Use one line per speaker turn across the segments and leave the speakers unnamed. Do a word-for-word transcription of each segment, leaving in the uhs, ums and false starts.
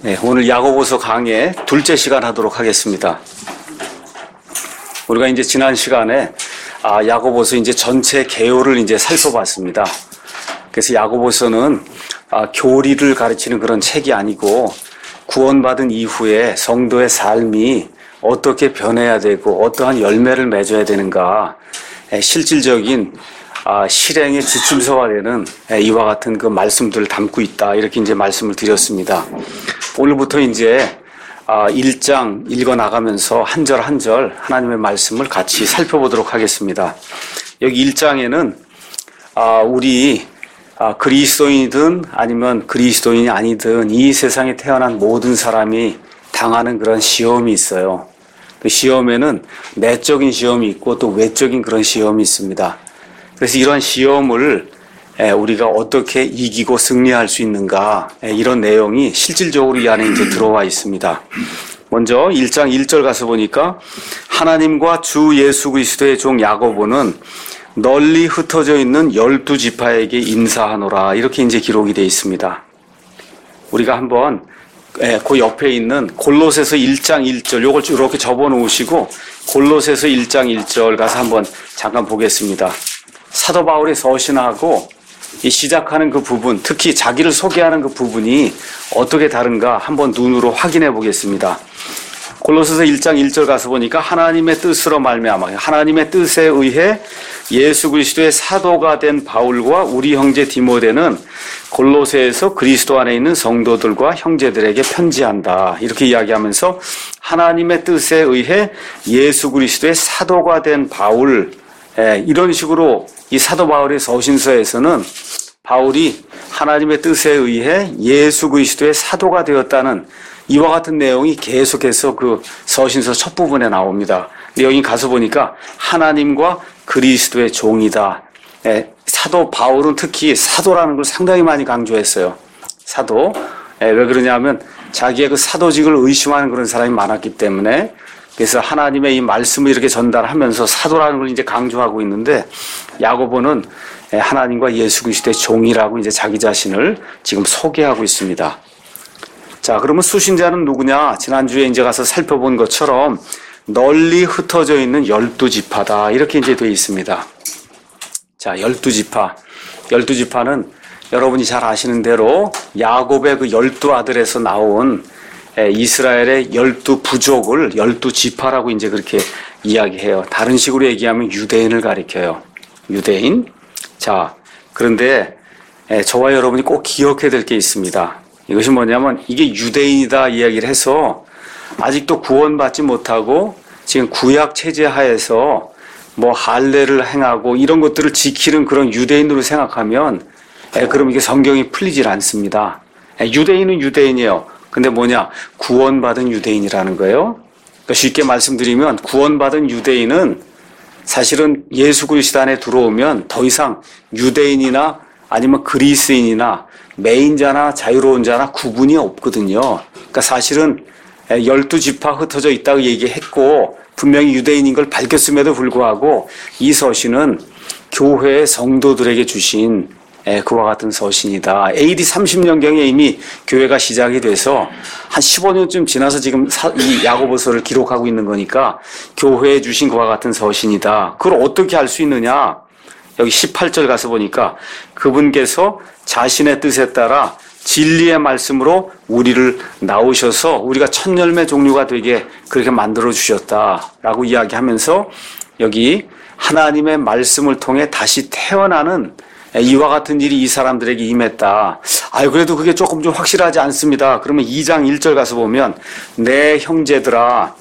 네, 오늘 야고보서 강의 둘째 시간 하도록 하겠습니다. 우리가 이제 지난 시간에 아, 야고보서 이제 전체 개요를 이제 살펴봤습니다. 그래서 야고보서는 아, 교리를 가르치는 그런 책이 아니고 구원받은 이후에 성도의 삶이 어떻게 변해야 되고 어떠한 열매를 맺어야 되는가, 에, 실질적인 아, 실행의 지침서가 되는 에, 이와 같은 그 말씀들을 담고 있다. 이렇게 이제 말씀을 드렸습니다. 오늘부터 이제 아, 일 장 읽어 나가면서 한 절 한 절 하나님의 말씀을 같이 살펴보도록 하겠습니다. 여기 일 장에는 아, 우리 아, 그리스도인이든 아니면 그리스도인이 아니든 이 세상에 태어난 모든 사람이 당하는 그런 시험이 있어요. 그 시험에는 내적인 시험이 있고 또 외적인 그런 시험이 있습니다. 그래서 이런 시험을 우리가 어떻게 이기고 승리할 수 있는가, 이런 내용이 실질적으로 이 안에 이제 들어와 있습니다. 먼저 일 장 일 절 가서 보니까 하나님과 주 예수 그리스도의 종 야고보는 널리 흩어져 있는 열두 지파에게 인사하노라, 이렇게 이제 기록이 되어 있습니다. 우리가 한번 그 옆에 있는 골로새서 일 장 일 절 요걸 이렇게 접어 놓으시고 골로새서 일 장 일 절 가서 한번 잠깐 보겠습니다. 사도 바울이 서신하고 이 시작하는 그 부분, 특히 자기를 소개하는 그 부분이 어떻게 다른가 한번 눈으로 확인해 보겠습니다. 골로새서 일 장 일 절 가서 보니까 하나님의 뜻으로 말미암아 하나님의 뜻에 의해 예수 그리스도의 사도가 된 바울과 우리 형제 디모데는 골로새에서 그리스도 안에 있는 성도들과 형제들에게 편지한다. 이렇게 이야기하면서 하나님의 뜻에 의해 예수 그리스도의 사도가 된 바울, 예, 이런 식으로 이 사도 바울의 서신서에서는 바울이 하나님의 뜻에 의해 예수 그리스도의 사도가 되었다는 이와 같은 내용이 계속해서 그 서신서 첫 부분에 나옵니다. 근데 여기 가서 보니까 하나님과 그리스도의 종이다. 예, 사도 바울은 특히 사도라는 걸 상당히 많이 강조했어요. 사도. 예, 왜 그러냐면 자기의 그 사도직을 의심하는 그런 사람이 많았기 때문에, 그래서 하나님의 이 말씀을 이렇게 전달하면서 사도라는 걸 이제 강조하고 있는데, 야고보는 하나님과 예수 그리스도의 종이라고 이제 자기 자신을 지금 소개하고 있습니다. 자, 그러면 수신자는 누구냐? 지난주에 이제 가서 살펴본 것처럼 널리 흩어져 있는 열두 지파다. 이렇게 이제 되어 있습니다. 자, 열두 지파. 열두 지파는 여러분이 잘 아시는 대로 야곱의 그 열두 아들에서 나온 이스라엘의 열두 부족을 열두 지파라고 이제 그렇게 이야기해요. 다른 식으로 얘기하면 유대인을 가리켜요. 유대인. 자, 그런데 저와 여러분이 꼭 기억해야 될 게 있습니다. 이것이 뭐냐면 이게 유대인이다 이야기를 해서 아직도 구원받지 못하고 지금 구약 체제 하에서 뭐 할례를 행하고 이런 것들을 지키는 그런 유대인으로 생각하면 그럼 이게 성경이 풀리질 않습니다. 유대인은 유대인이에요. 근데 뭐냐? 구원받은 유대인이라는 거예요. 그러니까 쉽게 말씀드리면 구원받은 유대인은 사실은 예수 그리스도 안에 들어오면 더 이상 유대인이나 아니면 그리스인이나 매인자나 자유로운 자나 구분이 없거든요. 그러니까 사실은 열두 지파 흩어져 있다고 얘기했고 분명히 유대인인 걸 밝혔음에도 불구하고 이 서신은 교회의 성도들에게 주신 그와 같은 서신이다. 에이디 삼십 년경에 이미 교회가 시작이 돼서 한 십오 년쯤 지나서 지금 이 야고보서를 기록하고 있는 거니까 교회에 주신 그와 같은 서신이다. 그걸 어떻게 알 수 있느냐? 여기 십팔 절 가서 보니까 그분께서 자신의 뜻에 따라 진리의 말씀으로 우리를 낳으셔서 우리가 첫 열매 종류가 되게 그렇게 만들어 주셨다라고 이야기하면서 여기 하나님의 말씀을 통해 다시 태어나는 이와 같은 일이 이 사람들에게 임했다. 아유, 그래도 그게 조금 좀 확실하지 않습니다. 그러면 이 장 일 절 가서 보면 내 형제들아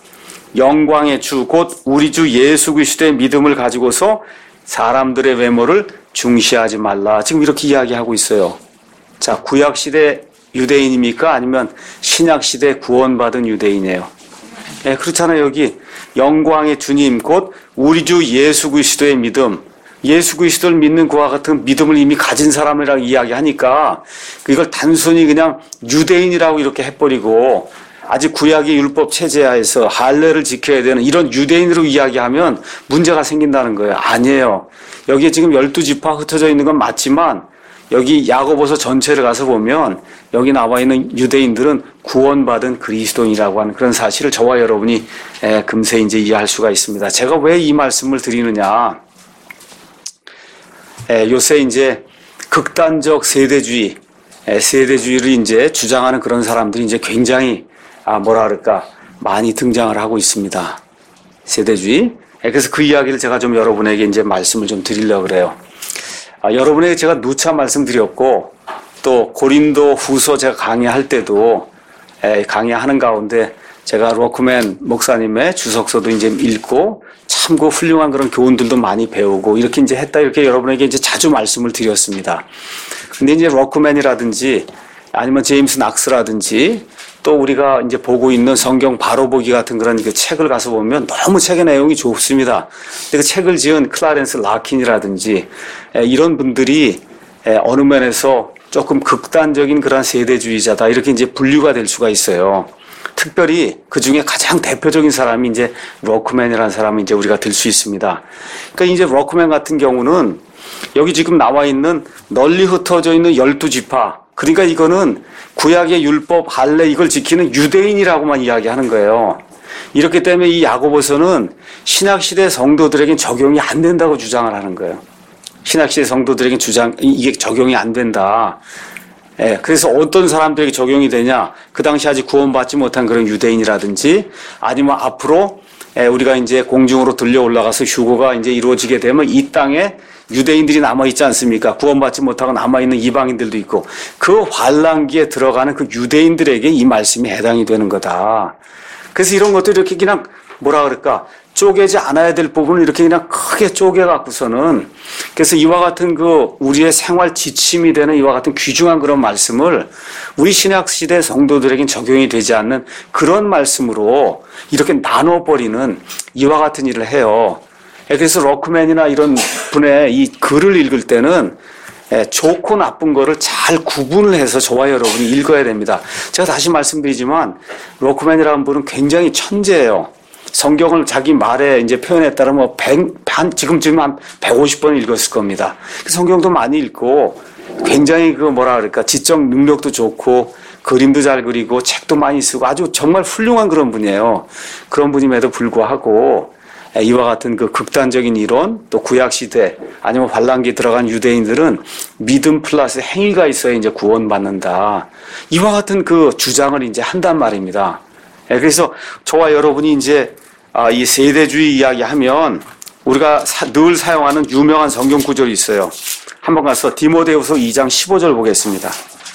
영광의 주 곧 우리 주 예수 그리스도의 믿음을 가지고서 사람들의 외모를 중시하지 말라. 지금 이렇게 이야기하고 있어요. 자, 구약시대 유대인입니까? 아니면 신약시대 구원받은 유대인이에요? 네, 그렇잖아요. 여기 영광의 주님 곧 우리 주 예수 그리스도의 믿음, 예수 그리스도를 믿는 그와 같은 믿음을 이미 가진 사람이라고 이야기하니까 이걸 단순히 그냥 유대인이라고 이렇게 해버리고 아직 구약의 율법 체제하에서 할례를 지켜야 되는 이런 유대인으로 이야기하면 문제가 생긴다는 거예요. 아니에요. 여기에 지금 열두 지파 흩어져 있는 건 맞지만 여기 야고보서 전체를 가서 보면 여기 나와 있는 유대인들은 구원받은 그리스도인이라고 하는 그런 사실을 저와 여러분이 금세 이제 이해할 수가 있습니다. 제가 왜 이 말씀을 드리느냐? 요새 이제 극단적 세대주의, 세대주의를 이제 주장하는 그런 사람들이 이제 굉장히 아 뭐라 그럴까 많이 등장을 하고 있습니다. 세대주의. 그래서 그 이야기를 제가 좀 여러분에게 이제 말씀을 좀 드리려고 그래요. 아, 여러분에게 제가 누차 말씀드렸고 또 고린도 후서 제가 강의할 때도 에, 강의하는 가운데 제가 로크맨 목사님의 주석서도 이제 읽고 참 그 훌륭한 그런 교훈들도 많이 배우고 이렇게 이제 했다 이렇게 여러분에게 이제 자주 말씀을 드렸습니다. 근데 이제 로크맨이라든지 아니면 제임스 낙스라든지 또 우리가 이제 보고 있는 성경 바로 보기 같은 그런 그 책을 가서 보면 너무 책의 내용이 좋습니다. 근데 그 책을 지은 클라렌스 라킨이라든지 이런 분들이 어느 면에서 조금 극단적인 그런 세대주의자다 이렇게 이제 분류가 될 수가 있어요. 특별히 그 중에 가장 대표적인 사람이 이제 로크맨이라는 사람이 이제 우리가 들 수 있습니다. 그러니까 이제 로크맨 같은 경우는 여기 지금 나와 있는 널리 흩어져 있는 열두 지파 그러니까 이거는 구약의 율법, 할례 이걸 지키는 유대인이라고만 이야기하는 거예요. 이렇기 때문에 이 야고보서는 신약시대 성도들에겐 적용이 안 된다고 주장을 하는 거예요. 신약시대 성도들에겐 주장, 이게 적용이 안 된다. 예, 그래서 어떤 사람들에게 적용이 되냐? 그 당시 아직 구원받지 못한 그런 유대인이라든지 아니면 앞으로 예, 우리가 이제 공중으로 들려 올라가서 휴거가 이제 이루어지게 되면 이 땅에 유대인들이 남아있지 않습니까? 구원받지 못하고 남아있는 이방인들도 있고 그 환란기에 들어가는 그 유대인들에게 이 말씀이 해당이 되는 거다. 그래서 이런 것도 이렇게 그냥 뭐라 그럴까? 쪼개지 않아야 될 부분을 이렇게 그냥 크게 쪼개갖고서는 그래서 이와 같은 그 우리의 생활 지침이 되는 이와 같은 귀중한 그런 말씀을 우리 신약시대 성도들에겐 적용이 되지 않는 그런 말씀으로 이렇게 나눠버리는 이와 같은 일을 해요. 그래서 로크맨이나 이런 분의 이 글을 읽을 때는 좋고 나쁜 거를 잘 구분을 해서 저와 여러분이 읽어야 됩니다. 제가 다시 말씀드리지만 로크맨이라는 분은 굉장히 천재예요. 성경을 자기 말에 이제 표현에 따라 뭐 백, 한, 지금쯤 한 백오십 번 읽었을 겁니다. 성경도 많이 읽고 굉장히 그 뭐라 그럴까 지적 능력도 좋고 그림도 잘 그리고 책도 많이 쓰고 아주 정말 훌륭한 그런 분이에요. 그런 분임에도 불구하고 이와 같은 그 극단적인 이론 또 구약시대 아니면 환란기에 들어간 유대인들은 믿음 플러스 행위가 있어야 이제 구원받는다. 이와 같은 그 주장을 이제 한단 말입니다. 그래서 저와 여러분이 이제 이 세대주의 이야기하면 우리가 늘 사용하는 유명한 성경 구절이 있어요. 한번 가서 디모데후서 이 장 십오 절 보겠습니다.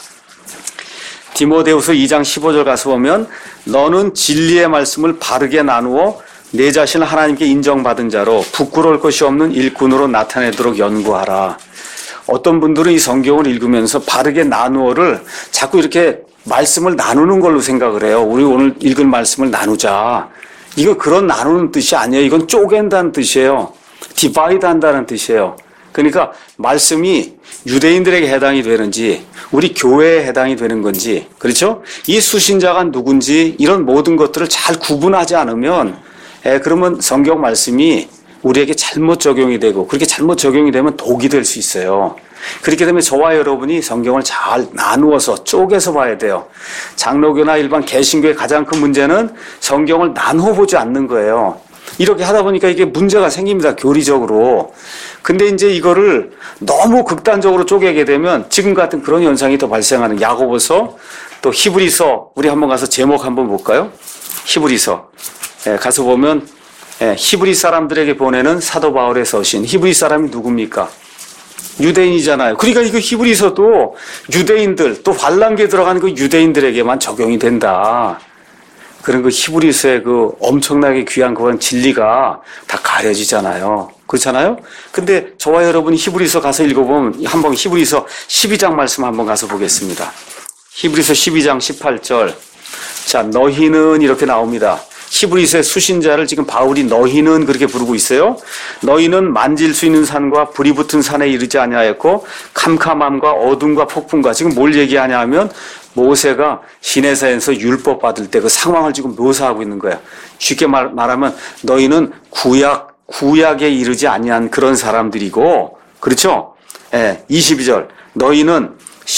디모데후서 이 장 십오 절 가서 보면 너는 진리의 말씀을 바르게 나누어 내 자신을 하나님께 인정받은 자로 부끄러울 것이 없는 일꾼으로 나타내도록 연구하라. 어떤 분들은 이 성경을 읽으면서 바르게 나누어를 자꾸 이렇게 말씀을 나누는 걸로 생각을 해요. 우리 오늘 읽은 말씀을 나누자. 이거 그런 나누는 뜻이 아니에요. 이건 쪼갠다는 뜻이에요. 디바이드 한다는 뜻이에요. 그러니까 말씀이 유대인들에게 해당이 되는지 우리 교회에 해당이 되는 건지 그렇죠? 이 수신자가 누군지 이런 모든 것들을 잘 구분하지 않으면 에, 그러면 성경 말씀이 우리에게 잘못 적용이 되고 그렇게 잘못 적용이 되면 독이 될 수 있어요. 그렇기 때문에 저와 여러분이 성경을 잘 나누어서 쪼개서 봐야 돼요. 장로교나 일반 개신교의 가장 큰 문제는 성경을 나누어 보지 않는 거예요. 이렇게 하다 보니까 이게 문제가 생깁니다. 교리적으로. 근데 이제 이거를 너무 극단적으로 쪼개게 되면 지금 같은 그런 현상이 더 발생하는 야고보서 또 히브리서 우리 한번 가서 제목 한번 볼까요? 히브리서. 예, 가서 보면 예, 히브리 사람들에게 보내는 사도 바울의 서신. 히브리 사람이 누굽니까? 유대인이잖아요. 그러니까 이거 히브리서도 유대인들 또 환란기에 들어가는 그 유대인들에게만 적용이 된다. 그런 그 히브리서의 그 엄청나게 귀한 그런 진리가 다 가려지잖아요. 그렇잖아요? 근데 저와 여러분이 히브리서 가서 읽어보면 한번 히브리서 십이 장 말씀 한번 가서 보겠습니다. 히브리서 십이 장 십팔 절. 자, 너희는 이렇게 나옵니다. 히브리서의 수신자를 지금 바울이 너희는 그렇게 부르고 있어요. 너희는 만질 수 있는 산과 불이 붙은 산에 이르지 아니하였고 캄캄함과 어둠과 폭풍과 지금 뭘 얘기하냐 하면 모세가 시내산에서 율법 받을 때 그 상황을 지금 묘사하고 있는 거야. 쉽게 말, 말하면 너희는 구약 구약에 이르지 아니한 그런 사람들이고 그렇죠? 예, 이십이 절 너희는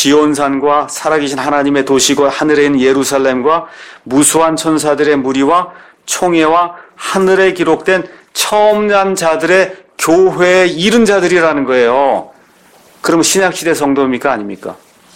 시온산과 살아계신 하나님의 도시고 하늘에 있는 예루살렘과 무수한 천사들의 무리와 총회와 하늘에 기록된 처음 난 자들의 교회에 이른 자들이라는 거예요. 그러면 신약시대 성도입니까? 아닙니까?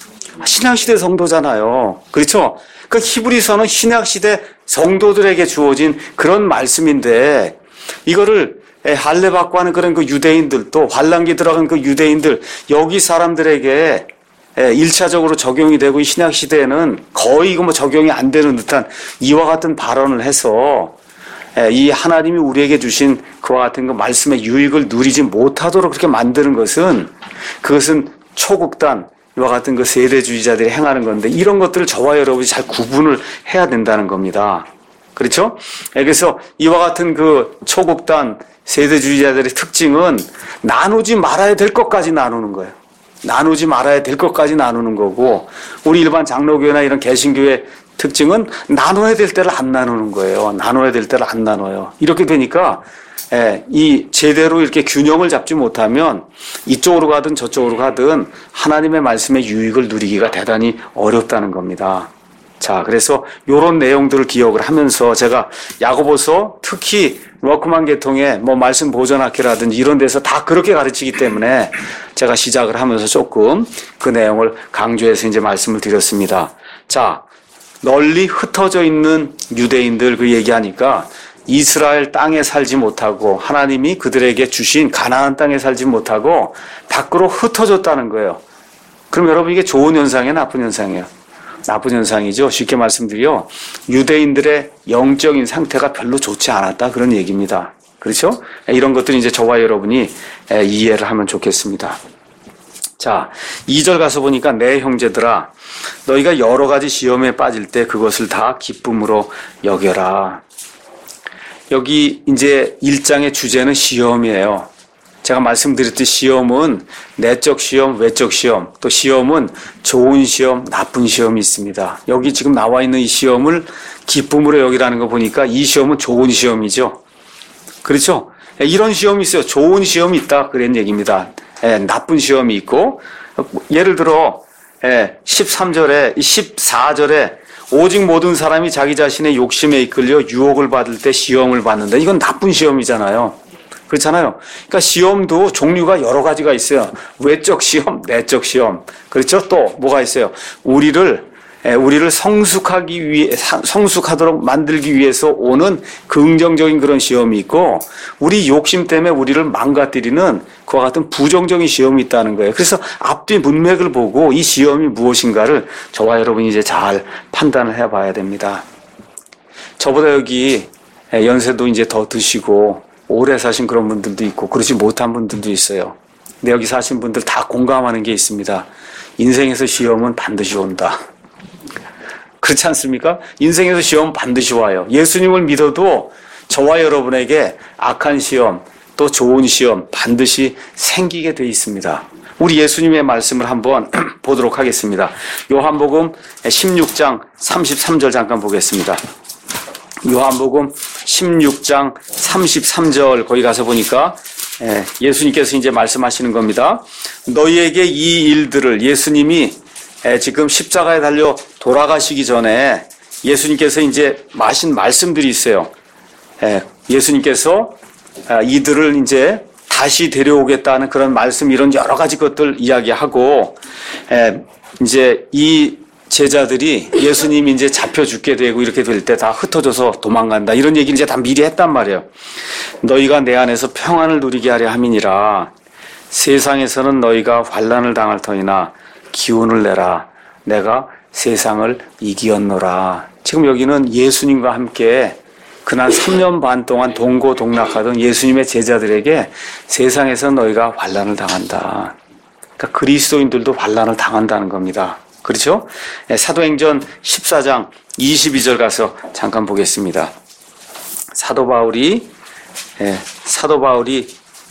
신약시대 성도잖아요. 그렇죠? 그 히브리서는 신약시대 성도들에게 주어진 그런 말씀인데 이거를 할례받고 하는 그런 그 유대인들 또 환란기 들어간 그 유대인들 여기 사람들에게 일차적으로 적용이 되고 이 신약시대에는 거의 뭐 적용이 안 되는 듯한 이와 같은 발언을 해서 이 하나님이 우리에게 주신 그와 같은 그 말씀의 유익을 누리지 못하도록 그렇게 만드는 것은 그것은 초극단 이와 같은 그 세대주의자들이 행하는 건데 이런 것들을 저와 여러분이 잘 구분을 해야 된다는 겁니다. 그렇죠? 그래서 이와 같은 그 초극단 세대주의자들의 특징은 나누지 말아야 될 것까지 나누는 거예요. 나누지 말아야 될 것까지 나누는 거고 우리 일반 장로교회나 이런 개신교회 특징은 나눠야 될 때를 안 나누는 거예요. 나눠야 될 때를 안 나눠요. 이렇게 되니까 예, 이 제대로 이렇게 균형을 잡지 못하면 이쪽으로 가든 저쪽으로 가든 하나님의 말씀의 유익을 누리기가 대단히 어렵다는 겁니다. 자, 그래서 이런 내용들을 기억을 하면서 제가 야고보서 특히 워크만 계통의 뭐 말씀 보존학회라든지 이런 데서 다 그렇게 가르치기 때문에 제가 시작을 하면서 조금 그 내용을 강조해서 이제 말씀을 드렸습니다. 자, 널리 흩어져 있는 유대인들 그 얘기하니까 이스라엘 땅에 살지 못하고 하나님이 그들에게 주신 가나안 땅에 살지 못하고 밖으로 흩어졌다는 거예요. 그럼 여러분 이게 좋은 현상이에요? 나쁜 현상이에요? 나쁜 현상이죠. 쉽게 말씀드려 유대인들의 영적인 상태가 별로 좋지 않았다 그런 얘기입니다. 그렇죠? 이런 것들이 이제 저와 여러분이 이해를 하면 좋겠습니다. 자, 이 절 가서 보니까 내 형제들아 너희가 여러 가지 시험에 빠질 때 그것을 다 기쁨으로 여겨라. 여기 이제 일 장의 주제는 시험이에요. 제가 말씀드렸듯이 시험은 내적 시험, 외적 시험, 또 시험은 좋은 시험, 나쁜 시험이 있습니다. 여기 지금 나와 있는 이 시험을 기쁨으로 여기라는 거 보니까 이 시험은 좋은 시험이죠. 그렇죠? 이런 시험이 있어요. 좋은 시험이 있다 그런 얘기입니다. 예, 나쁜 시험이 있고 예를 들어 예, 십삼 절에 십사 절에 오직 모든 사람이 자기 자신의 욕심에 이끌려 유혹을 받을 때 시험을 받는다. 이건 나쁜 시험이잖아요. 그렇잖아요. 그러니까 시험도 종류가 여러 가지가 있어요. 외적 시험, 내적 시험. 그렇죠? 또 뭐가 있어요? 우리를 우리를 성숙하기 위해 성숙하도록 만들기 위해서 오는 긍정적인 그런 시험이 있고 우리 욕심 때문에 우리를 망가뜨리는 그와 같은 부정적인 시험이 있다는 거예요. 그래서 앞뒤 문맥을 보고 이 시험이 무엇인가를 저와 여러분이 이제 잘 판단을 해봐야 됩니다. 저보다 여기 연세도 이제 더 드시고 오래 사신 그런 분들도 있고 그러지 못한 분들도 있어요. 근데 여기 사신 분들 다 공감하는 게 있습니다. 인생에서 시험은 반드시 온다. 그렇지 않습니까? 인생에서 시험 반드시 와요. 예수님을 믿어도 저와 여러분에게 악한 시험 또 좋은 시험 반드시 생기게 돼 있습니다. 우리 예수님의 말씀을 한번 보도록 하겠습니다. 요한복음 십육 장 삼십삼 절 잠깐 보겠습니다. 요한복음 십육 장 삼십삼 절 거기 가서 보니까 예수님께서 이제 말씀하시는 겁니다. 너희에게 이 일들을 예수님이 지금 십자가에 달려 돌아가시기 전에 예수님께서 이제 마신 말씀들이 있어요. 예수님께서 이들을 이제 다시 데려오겠다는 그런 말씀 이런 여러 가지 것들 이야기하고 이제 이 제자들이 예수님이 이제 잡혀 죽게 되고 이렇게 될 때 다 흩어져서 도망간다 이런 얘기를 이제 다 미리 했단 말이에요. 너희가 내 안에서 평안을 누리게 하려 함이니라. 세상에서는 너희가 환난을 당할 터이나 기운을 내라. 내가 세상을 이기었노라. 지금 여기는 예수님과 함께 그날 삼 년 반 동안 동고동락하던 예수님의 제자들에게 세상에서 너희가 환난을 당한다. 그러니까 그리스도인들도 환난을 당한다는 겁니다. 그렇죠? 사도행전 십사 장 이십이 절 가서 잠깐 보겠습니다. 사도 바울이 사도 바울이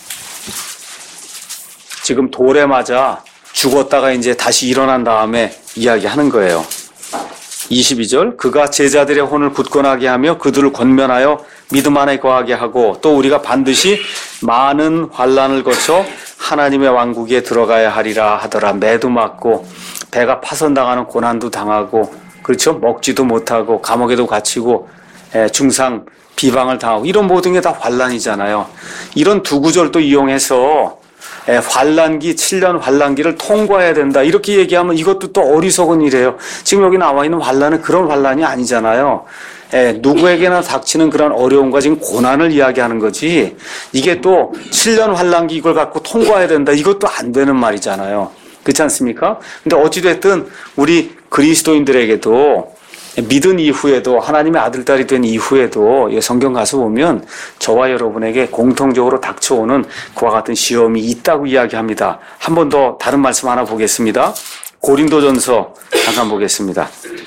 지금 돌에 맞아 죽었다가 이제 다시 일어난 다음에 이야기하는 거예요. 이십이 절 그가 제자들의 혼을 굳건하게 하며 그들을 권면하여 믿음 안에 거하게 하고 또 우리가 반드시 많은 환난을 거쳐 하나님의 왕국에 들어가야 하리라 하더라. 매도 맞고 배가 파손당하는 고난도 당하고 그렇죠? 먹지도 못하고 감옥에도 갇히고 중상 비방을 당하고 이런 모든 게 다 환난이잖아요. 이런 두 구절도 이용해서 환난기, 칠 년 환난기를 통과해야 된다. 이렇게 얘기하면 이것도 또 어리석은 일이에요. 지금 여기 나와 있는 환난은 그런 환난이 아니잖아요. 예, 누구에게나 닥치는 그런 어려움과 지금 고난을 이야기하는 거지. 이게 또 칠 년 환난기 이걸 갖고 통과해야 된다. 이것도 안 되는 말이잖아요. 그렇지 않습니까? 근데 어찌됐든 우리 그리스도인들에게도 믿은 이후에도 하나님의 아들, 딸이 된 이후에도 성경 가서 보면 저와 여러분에게 공통적으로 닥쳐오는 그와 같은 시험이 있다고 이야기합니다. 한 번 더 다른 말씀 하나 보겠습니다. 고린도전서 잠깐 보겠습니다.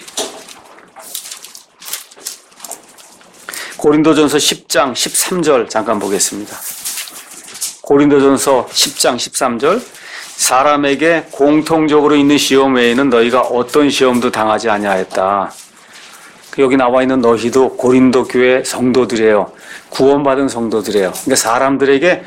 고린도전서 십 장 십삼 절 잠깐 보겠습니다. 고린도전서 십 장 십삼 절 사람에게 공통적으로 있는 시험 외에는 너희가 어떤 시험도 당하지 아니하였다. 여기 나와 있는 너희도 고린도 교회 성도들이에요. 구원받은 성도들이에요. 그러니까 사람들에게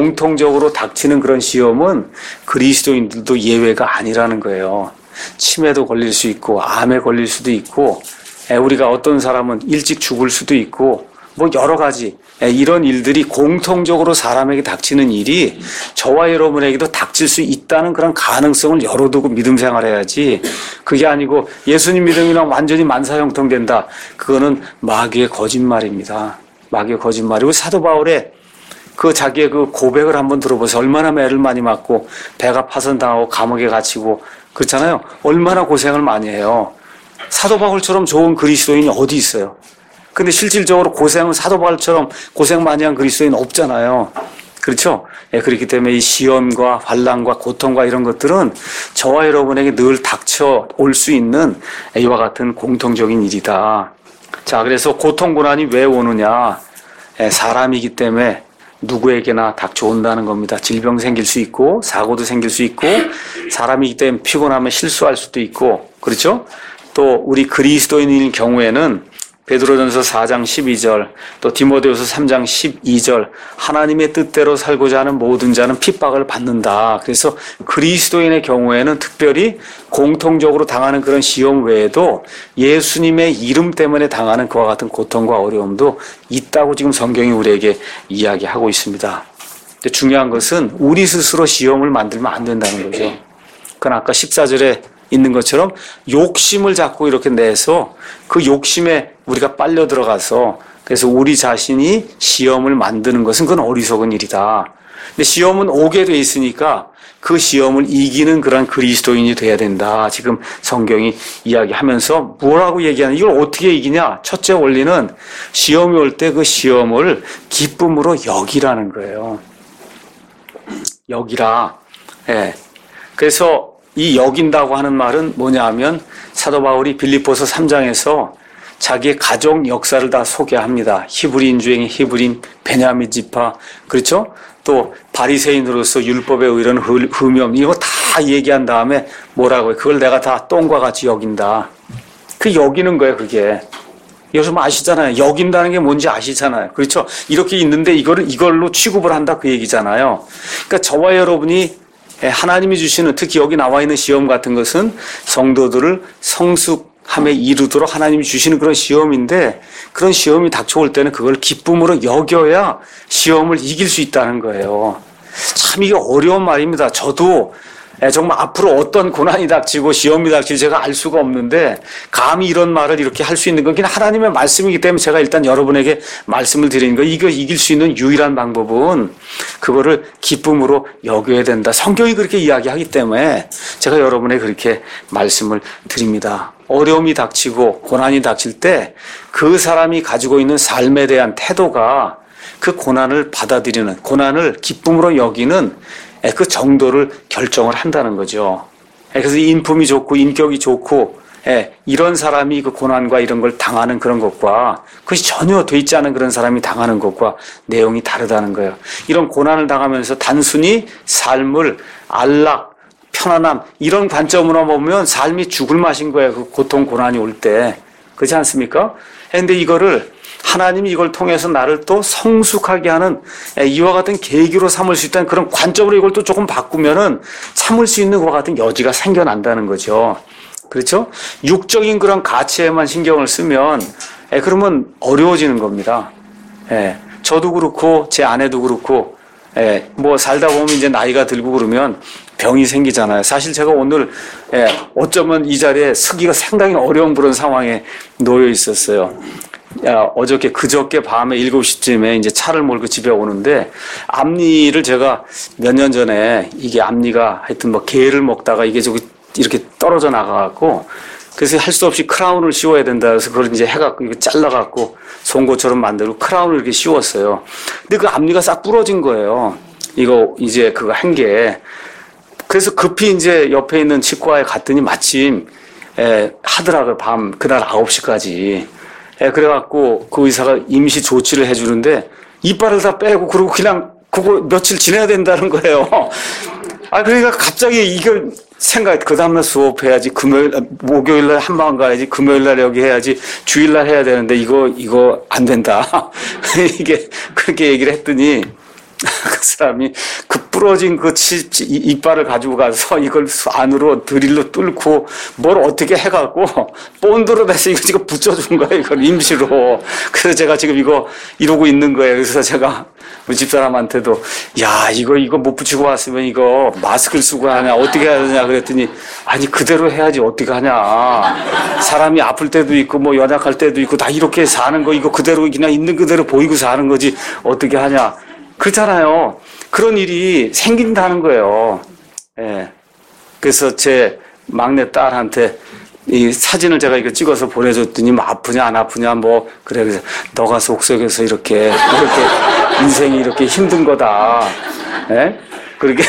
공통적으로 닥치는 그런 시험은 그리스도인들도 예외가 아니라는 거예요. 치매도 걸릴 수 있고 암에 걸릴 수도 있고 우리가 어떤 사람은 일찍 죽을 수도 있고 뭐 여러 가지 이런 일들이 공통적으로 사람에게 닥치는 일이 저와 여러분에게도 닥칠 수 있다는 그런 가능성을 열어두고 믿음 생활해야지. 그게 아니고 예수님 믿음이랑 완전히 만사형통된다. 그거는 마귀의 거짓말입니다. 마귀의 거짓말이고 사도 바울의 그 자기의 그 고백을 한번 들어보세요. 얼마나 매를 많이 맞고 배가 파손당하고 감옥에 갇히고 그렇잖아요. 얼마나 고생을 많이 해요. 사도 바울처럼 좋은 그리스도인이 어디 있어요? 근데 실질적으로 고생은 사도 바울처럼 고생 많이 한 그리스도인 없잖아요. 그렇죠? 예, 그렇기 때문에 이 시험과 환난과 고통과 이런 것들은 저와 여러분에게 늘 닥쳐 올 수 있는 이와 같은 공통적인 일이다. 자, 그래서 고통 고난이 왜 오느냐? 예, 사람이기 때문에 누구에게나 닥쳐온다는 겁니다. 질병 생길 수 있고 사고도 생길 수 있고 사람이기 때문에 피곤하면 실수할 수도 있고 그렇죠? 또 우리 그리스도인인 경우에는 베드로전서 사 장 십이 절 또 디모데후서 삼 장 십이 절 하나님의 뜻대로 살고자 하는 모든 자는 핍박을 받는다. 그래서 그리스도인의 경우에는 특별히 공통적으로 당하는 그런 시험 외에도 예수님의 이름 때문에 당하는 그와 같은 고통과 어려움도 있다고 지금 성경이 우리에게 이야기하고 있습니다. 근데 중요한 것은 우리 스스로 시험을 만들면 안 된다는 거죠. 그건 아까 십사 절에 있는 것처럼 욕심을 자꾸 이렇게 내서 그 욕심에 우리가 빨려 들어가서 그래서 우리 자신이 시험을 만드는 것은 그건 어리석은 일이다. 근데 시험은 오게 돼 있으니까 그 시험을 이기는 그런 그리스도인이 돼야 된다. 지금 성경이 이야기하면서 뭐라고 얘기하는 이걸 어떻게 이기냐? 첫째 원리는 시험이 올 때 그 시험을 기쁨으로 여기라는 거예요. 여기라. 예. 그래서 이 여긴다고 하는 말은 뭐냐 하면 사도 바울이 빌립보서 삼 장에서 자기의 가족 역사를 다 소개합니다. 히브리인 중에 히브리인 베냐민 지파 그렇죠? 또 바리새인으로서 율법에 의한 흠염 이거 다 얘기한 다음에 뭐라고 해요? 그걸 내가 다 똥과 같이 여긴다. 그 여기는 거예요. 그게. 여러분 아시잖아요. 여긴다는 게 뭔지 아시잖아요. 그렇죠? 이렇게 있는데 이거를 이걸로 취급을 한다 그 얘기잖아요. 그러니까 저와 여러분이 하나님이 주시는 특히 여기 나와 있는 시험 같은 것은 성도들을 성숙함에 이르도록 하나님이 주시는 그런 시험인데 그런 시험이 닥쳐올 때는 그걸 기쁨으로 여겨야 시험을 이길 수 있다는 거예요. 참 이게 어려운 말입니다. 저도 정말 앞으로 어떤 고난이 닥치고 시험이 닥칠지 제가 알 수가 없는데 감히 이런 말을 이렇게 할 수 있는 건 그냥 하나님의 말씀이기 때문에 제가 일단 여러분에게 말씀을 드리는 거예요. 이거 이길 수 있는 유일한 방법은 그거를 기쁨으로 여겨야 된다. 성경이 그렇게 이야기하기 때문에 제가 여러분에게 그렇게 말씀을 드립니다. 어려움이 닥치고 고난이 닥칠 때 그 사람이 가지고 있는 삶에 대한 태도가 그 고난을 받아들이는 고난을 기쁨으로 여기는 그 정도를 결정을 한다는 거죠. 그래서 인품이 좋고 인격이 좋고 이런 사람이 그 고난과 이런 걸 당하는 그런 것과 그것이 전혀 돼 있지 않은 그런 사람이 당하는 것과 내용이 다르다는 거예요. 이런 고난을 당하면서 단순히 삶을 안락, 편안함 이런 관점으로 보면 삶이 죽을 맛인 거예요. 그 고통 고난이 올 때. 그렇지 않습니까? 그런데 이거를 하나님이 이걸 통해서 나를 또 성숙하게 하는 이와 같은 계기로 삼을 수 있다는 그런 관점으로 이걸 또 조금 바꾸면은 참을 수 있는 것과 같은 여지가 생겨난다는 거죠. 그렇죠? 육적인 그런 가치에만 신경을 쓰면 예, 그러면 어려워지는 겁니다. 예, 저도 그렇고 제 아내도 그렇고 예, 뭐 살다 보면 이제 나이가 들고 그러면 병이 생기잖아요. 사실 제가 오늘 예, 어쩌면 이 자리에 서기가 상당히 어려운 그런 상황에 놓여 있었어요. 야, 어저께 그저께 밤에 일곱 시쯤에 이제 차를 몰고 집에 오는데 앞니를 제가 몇 년 전에 이게 앞니가 하여튼 뭐 개를 먹다가 이게 저기 이렇게 떨어져 나가갖고 그래서 할 수 없이 크라운을 씌워야 된다 그래서 그걸 이제 해갖고 이거 잘라갖고 송곳처럼 만들고 크라운을 이렇게 씌웠어요. 근데 그 앞니가 싹 부러진 거예요. 이거 이제 그거 한 게. 그래서 급히 이제 옆에 있는 치과에 갔더니 마침 에, 하더라고요. 밤 그날 아홉 시까지. 에, 그래갖고 그 의사가 임시 조치를 해주는데 이빨을 다 빼고 그러고 그냥 그거 며칠 지내야 된다는 거예요. 아, 그러니까 갑자기 이걸 생각, 그 다음날 수업해야지, 금요일, 목요일날 한방 가야지, 금요일날 여기 해야지, 주일날 해야 되는데, 이거, 이거 안 된다. 이게, 그렇게 얘기를 했더니, 그 사람이 그 부러진 그 치, 치, 이빨을 가지고 가서 이걸 안으로 드릴로 뚫고 뭘 어떻게 해갖고 본드로 내서 이거 지금 붙여준 거예요. 이걸 임시로. 그래서 제가 지금 이거 이러고 있는 거예요. 그래서 제가 우리 집사람한테도 야, 이거, 이거 못 붙이고 왔으면 이거 마스크를 쓰고 하냐, 어떻게 해야 되냐 그랬더니 아니, 그대로 해야지 어떻게 하냐. 사람이 아플 때도 있고 뭐 연약할 때도 있고 다 이렇게 사는 거 이거 그대로 그냥 있는 그대로 보이고 사는 거지 어떻게 하냐. 그렇잖아요. 그런 일이 생긴다는 거예요. 예. 그래서 제 막내 딸한테 이 사진을 제가 이거 찍어서 보내줬더니 뭐 아프냐 안 아프냐 뭐 그래 그래서 너가 속속에서 이렇게 이렇게 인생이 이렇게 힘든 거다. 예? 그렇게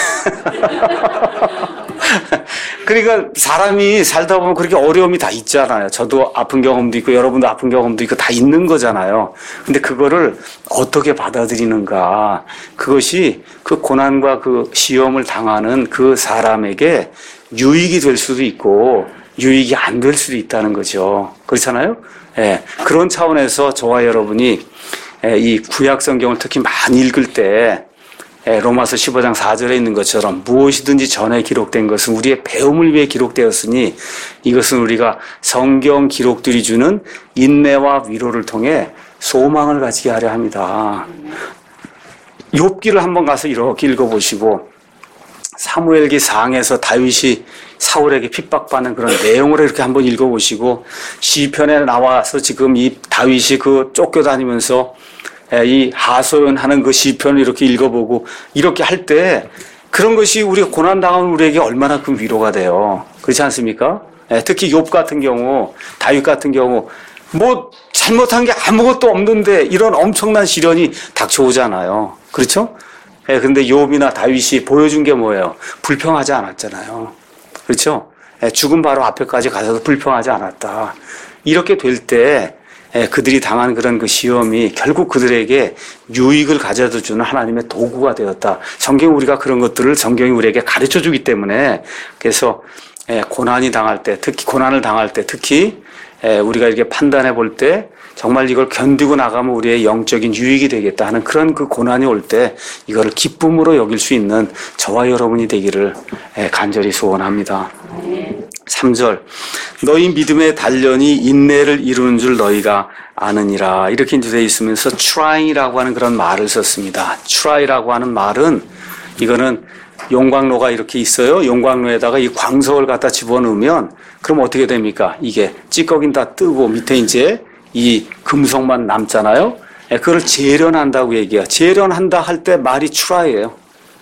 그러니까 사람이 살다 보면 그렇게 어려움이 다 있잖아요. 저도 아픈 경험도 있고 여러분도 아픈 경험도 있고 다 있는 거잖아요. 근데 그거를 어떻게 받아들이는가, 그것이 그 고난과 그 시험을 당하는 그 사람에게 유익이 될 수도 있고 유익이 안 될 수도 있다는 거죠. 그렇잖아요. 예, 그런 차원에서 저와 여러분이 이 구약 성경을 특히 많이 읽을 때 로마서 십오 장 사 절에 있는 것처럼 무엇이든지 전에 기록된 것은 우리의 배움을 위해 기록되었으니 이것은 우리가 성경 기록들이 주는 인내와 위로를 통해 소망을 가지게 하려 합니다. 욥기를 한번 가서 이렇게 읽어보시고 사무엘기 사 장에서 다윗이 사울에게 핍박받는 그런 내용을 이렇게 한번 읽어보시고 시편에 나와서 지금 이 다윗이 그 쫓겨다니면서 이 하소연하는 그 시편을 이렇게 읽어보고 이렇게 할 때 그런 것이 우리가 고난당하면 우리에게 얼마나 큰 위로가 돼요. 그렇지 않습니까? 특히 욥 같은 경우, 다윗 같은 경우 뭐 잘못한 게 아무것도 없는데 이런 엄청난 시련이 닥쳐오잖아요. 그렇죠? 그런데 욥이나 다윗이 보여준 게 뭐예요? 불평하지 않았잖아요. 그렇죠? 죽음 바로 앞에까지 가서도 불평하지 않았다. 이렇게 될 때 그들이 당한 그런 그 시험이 결국 그들에게 유익을 가져다 주는 하나님의 도구가 되었다. 성경이 우리가 그런 것들을 성경이 우리에게 가르쳐 주기 때문에 그래서 고난이 당할 때, 특히 고난을 당할 때, 특히 우리가 이렇게 판단해 볼 때 정말 이걸 견디고 나가면 우리의 영적인 유익이 되겠다 하는 그런 그 고난이 올 때 이거를 기쁨으로 여길 수 있는 저와 여러분이 되기를 간절히 소원합니다. 삼 절 너희 믿음의 단련이 인내를 이루는 줄 너희가 아느니라. 이렇게 되어 있으면서 try라고 하는 그런 말을 썼습니다. try라고 하는 말은 이거는 용광로가 이렇게 있어요. 용광로에다가 이 광석을 갖다 집어넣으면 그럼 어떻게 됩니까? 이게 찌꺼기는 다 뜨고 밑에 이제 이 금속만 남잖아요. 그걸 재련한다고 얘기해요. 재련한다 할 때 말이 try예요.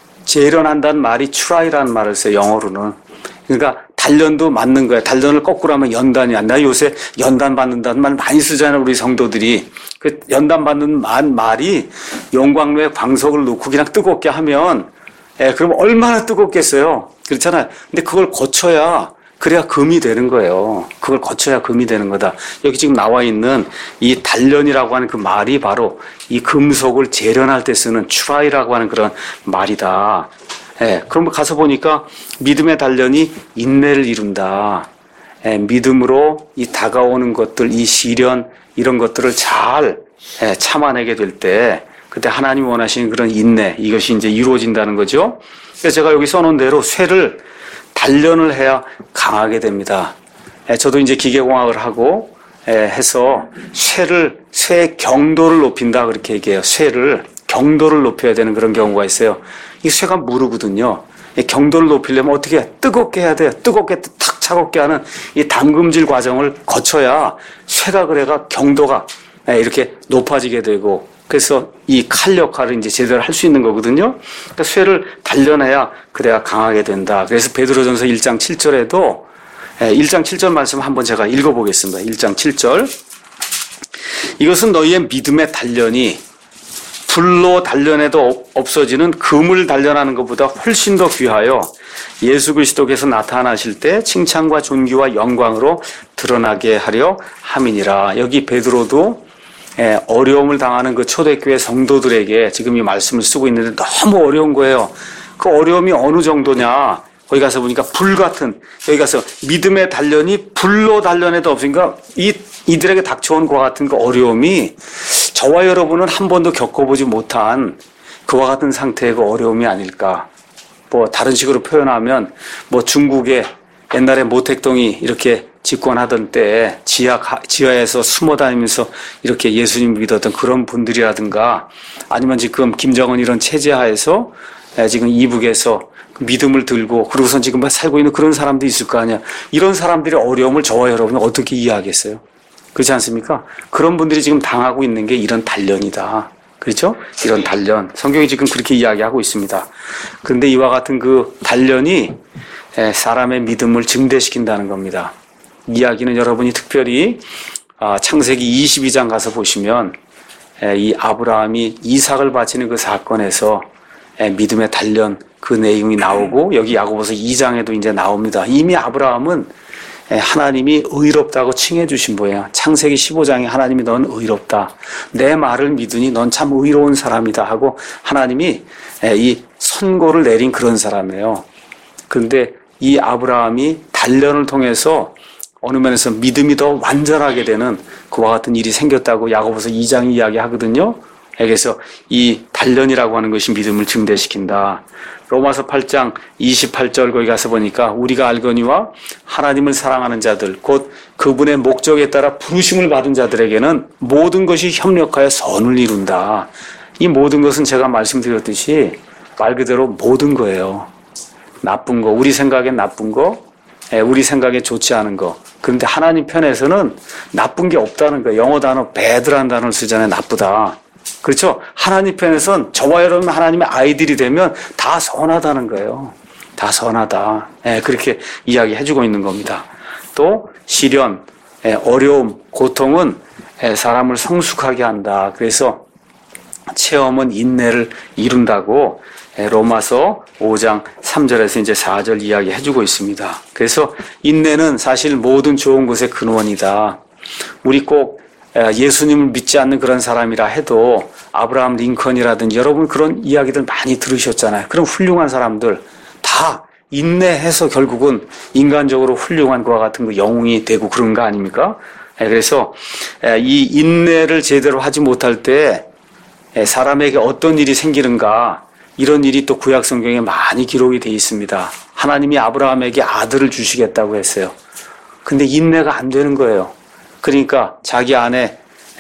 재련한다는 말이 try라는 말을 써요. 영어로는. 그러니까 단련도 맞는 거야. 단련을 거꾸로 하면 연단이 안 나. 요새 연단 받는다는 말 많이 쓰잖아요. 우리 성도들이. 그 연단 받는 말이 용광로에 광석을 넣고 그냥 뜨겁게 하면 예, 그럼 얼마나 뜨겁겠어요. 그렇잖아요. 근데 그걸 거쳐야 그래야 금이 되는 거예요. 그걸 거쳐야 금이 되는 거다. 여기 지금 나와 있는 이 단련이라고 하는 그 말이 바로 이 금속을 재련할 때 쓰는 try라고 하는 그런 말이다. 예, 그럼 가서 보니까 믿음의 단련이 인내를 이룬다. 예, 믿음으로 이 다가오는 것들, 이 시련, 이런 것들을 잘 예, 참아내게 될 때 그때 하나님이 원하시는 그런 인내 이것이 이제 이루어진다는 거죠. 그래서 제가 여기 써놓은 대로 쇠를 단련을 해야 강하게 됩니다. 예, 저도 이제 기계공학을 하고 예, 해서 쇠를 쇠의 경도를 높인다 그렇게 얘기해요. 쇠를 경도를 높여야 되는 그런 경우가 있어요. 이 쇠가 무르거든요. 이 경도를 높이려면 어떻게 해야? 뜨겁게 해야 돼요. 뜨겁게 탁 차갑게 하는 이 담금질 과정을 거쳐야 쇠가 그래가 경도가 이렇게 높아지게 되고 그래서 이 칼 역할을 이제 제대로 할 수 있는 거거든요. 그러니까 쇠를 단련해야 그래야 강하게 된다. 그래서 베드로전서 일 장 칠 절에도 일 장 칠 절 말씀 한번 제가 읽어보겠습니다. 일 장 칠 절. 이것은 너희의 믿음의 단련이 불로 단련해도 없어지는 금을 단련하는 것보다 훨씬 더 귀하여 예수 그리스도께서 나타나실 때 칭찬과 존귀와 영광으로 드러나게 하려 함이니라. 여기 베드로도 어려움을 당하는 그 초대교회 성도들에게 지금 이 말씀을 쓰고 있는데 너무 어려운 거예요. 그 어려움이 어느 정도냐. 거기 가서 보니까 불 같은, 여기 가서 믿음의 단련이 불로 단련해도 없으니까 이, 이들에게 닥쳐온 그와 같은 그 어려움이 저와 여러분은 한 번도 겪어보지 못한 그와 같은 상태의 그 어려움이 아닐까. 뭐 다른 식으로 표현하면 뭐 중국의 옛날에 모택동이 이렇게 집권하던 때에 지하, 지하에서 숨어 다니면서 이렇게 예수님 믿었던 그런 분들이라든가 아니면 지금 김정은 이런 체제 하에서 지금 이북에서 믿음을 들고 그러고선 지금 살고 있는 그런 사람도 있을 거 아니야. 이런 사람들의 어려움을 저와 여러분은 어떻게 이해하겠어요? 그렇지 않습니까? 그런 분들이 지금 당하고 있는 게 이런 단련이다. 그렇죠? 이런 단련. 성경이 지금 그렇게 이야기하고 있습니다. 그런데 이와 같은 그 단련이 사람의 믿음을 증대시킨다는 겁니다. 이야기는 여러분이 특별히 창세기 이십이 장 가서 보시면 이 아브라함이 이삭을 바치는 그 사건에서 믿음의 단련 그 내용이 나오고 여기 야고보서 이 장에도 이제 나옵니다. 이미 아브라함은 하나님이 의롭다고 칭해 주신 분이에요. 창세기 십오 장에 하나님이 넌 의롭다. 내 말을 믿으니 넌 참 의로운 사람이다 하고 하나님이 이 선고를 내린 그런 사람이에요. 그런데 이 아브라함이 단련을 통해서 어느 면에서 믿음이 더 완전하게 되는 그와 같은 일이 생겼다고 야고보서 이 장이 이야기하거든요. 그래서 이 단련이라고 하는 것이 믿음을 증대시킨다. 로마서 팔 장 이십팔 절 거기 가서 보니까 우리가 알거니와 하나님을 사랑하는 자들 곧 그분의 목적에 따라 부르심을 받은 자들에게는 모든 것이 협력하여 선을 이룬다. 이 모든 것은 제가 말씀드렸듯이 말 그대로 모든 거예요. 나쁜 거, 우리 생각엔 나쁜 거, 우리 생각에 좋지 않은 거. 그런데 하나님 편에서는 나쁜 게 없다는 거예요. 영어 단어 bad라는 단어를 쓰잖아요. 나쁘다. 그렇죠? 하나님 편에선 저와 여러분 하나님의 아이들이 되면 다 선하다는 거예요. 다 선하다. 예, 그렇게 이야기해주고 있는 겁니다. 또 시련, 예, 어려움, 고통은 예, 사람을 성숙하게 한다. 그래서 체험은 인내를 이룬다고 예, 로마서 오 장 삼 절에서 이제 사 절 이야기해주고 있습니다. 그래서 인내는 사실 모든 좋은 것의 근원이다. 우리 꼭 예수님을 믿지 않는 그런 사람이라 해도 아브라함 링컨이라든지 여러분 그런 이야기들 많이 들으셨잖아요. 그런 훌륭한 사람들 다 인내해서 결국은 인간적으로 훌륭한 것과 같은 그 영웅이 되고 그런 거 아닙니까? 그래서 이 인내를 제대로 하지 못할 때 사람에게 어떤 일이 생기는가 이런 일이 또 구약 성경에 많이 기록이 되어 있습니다. 하나님이 아브라함에게 아들을 주시겠다고 했어요. 근데 인내가 안 되는 거예요. 그러니까 자기 아내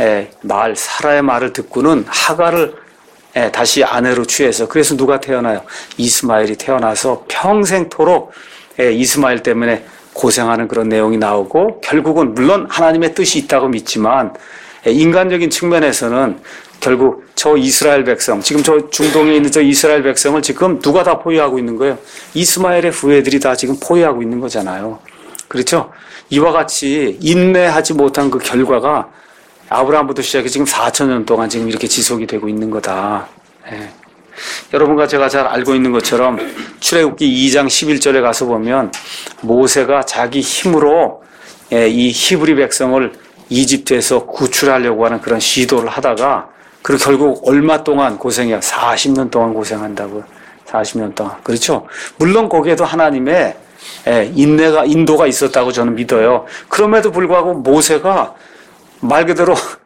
말, 사라의 말을 듣고는 하갈을 다시 아내로 취해서 그래서 누가 태어나요? 이스마엘이 태어나서 평생토록 이스마엘 때문에 고생하는 그런 내용이 나오고 결국은 물론 하나님의 뜻이 있다고 믿지만 인간적인 측면에서는 결국 저 이스라엘 백성, 지금 저 중동에 있는 저 이스라엘 백성을 지금 누가 다 포위하고 있는 거예요? 이스마엘의 후예들이 다 지금 포위하고 있는 거잖아요. 그렇죠? 이와 같이 인내하지 못한 그 결과가 아브라함부터 시작해 지금 사천 년 동안 지금 이렇게 지속이 되고 있는 거다. 예. 여러분과 제가 잘 알고 있는 것처럼 출애굽기 이 장 십일 절에 가서 보면 모세가 자기 힘으로 예, 이 히브리 백성을 이집트에서 구출하려고 하는 그런 시도를 하다가 그리고 결국 얼마 동안 고생해요? 사십 년 동안 고생한다고요. 사십 년 동안. 그렇죠? 물론 거기에도 하나님의 예, 인내가, 인도가 있었다고 저는 믿어요. 그럼에도 불구하고 모세가 말 그대로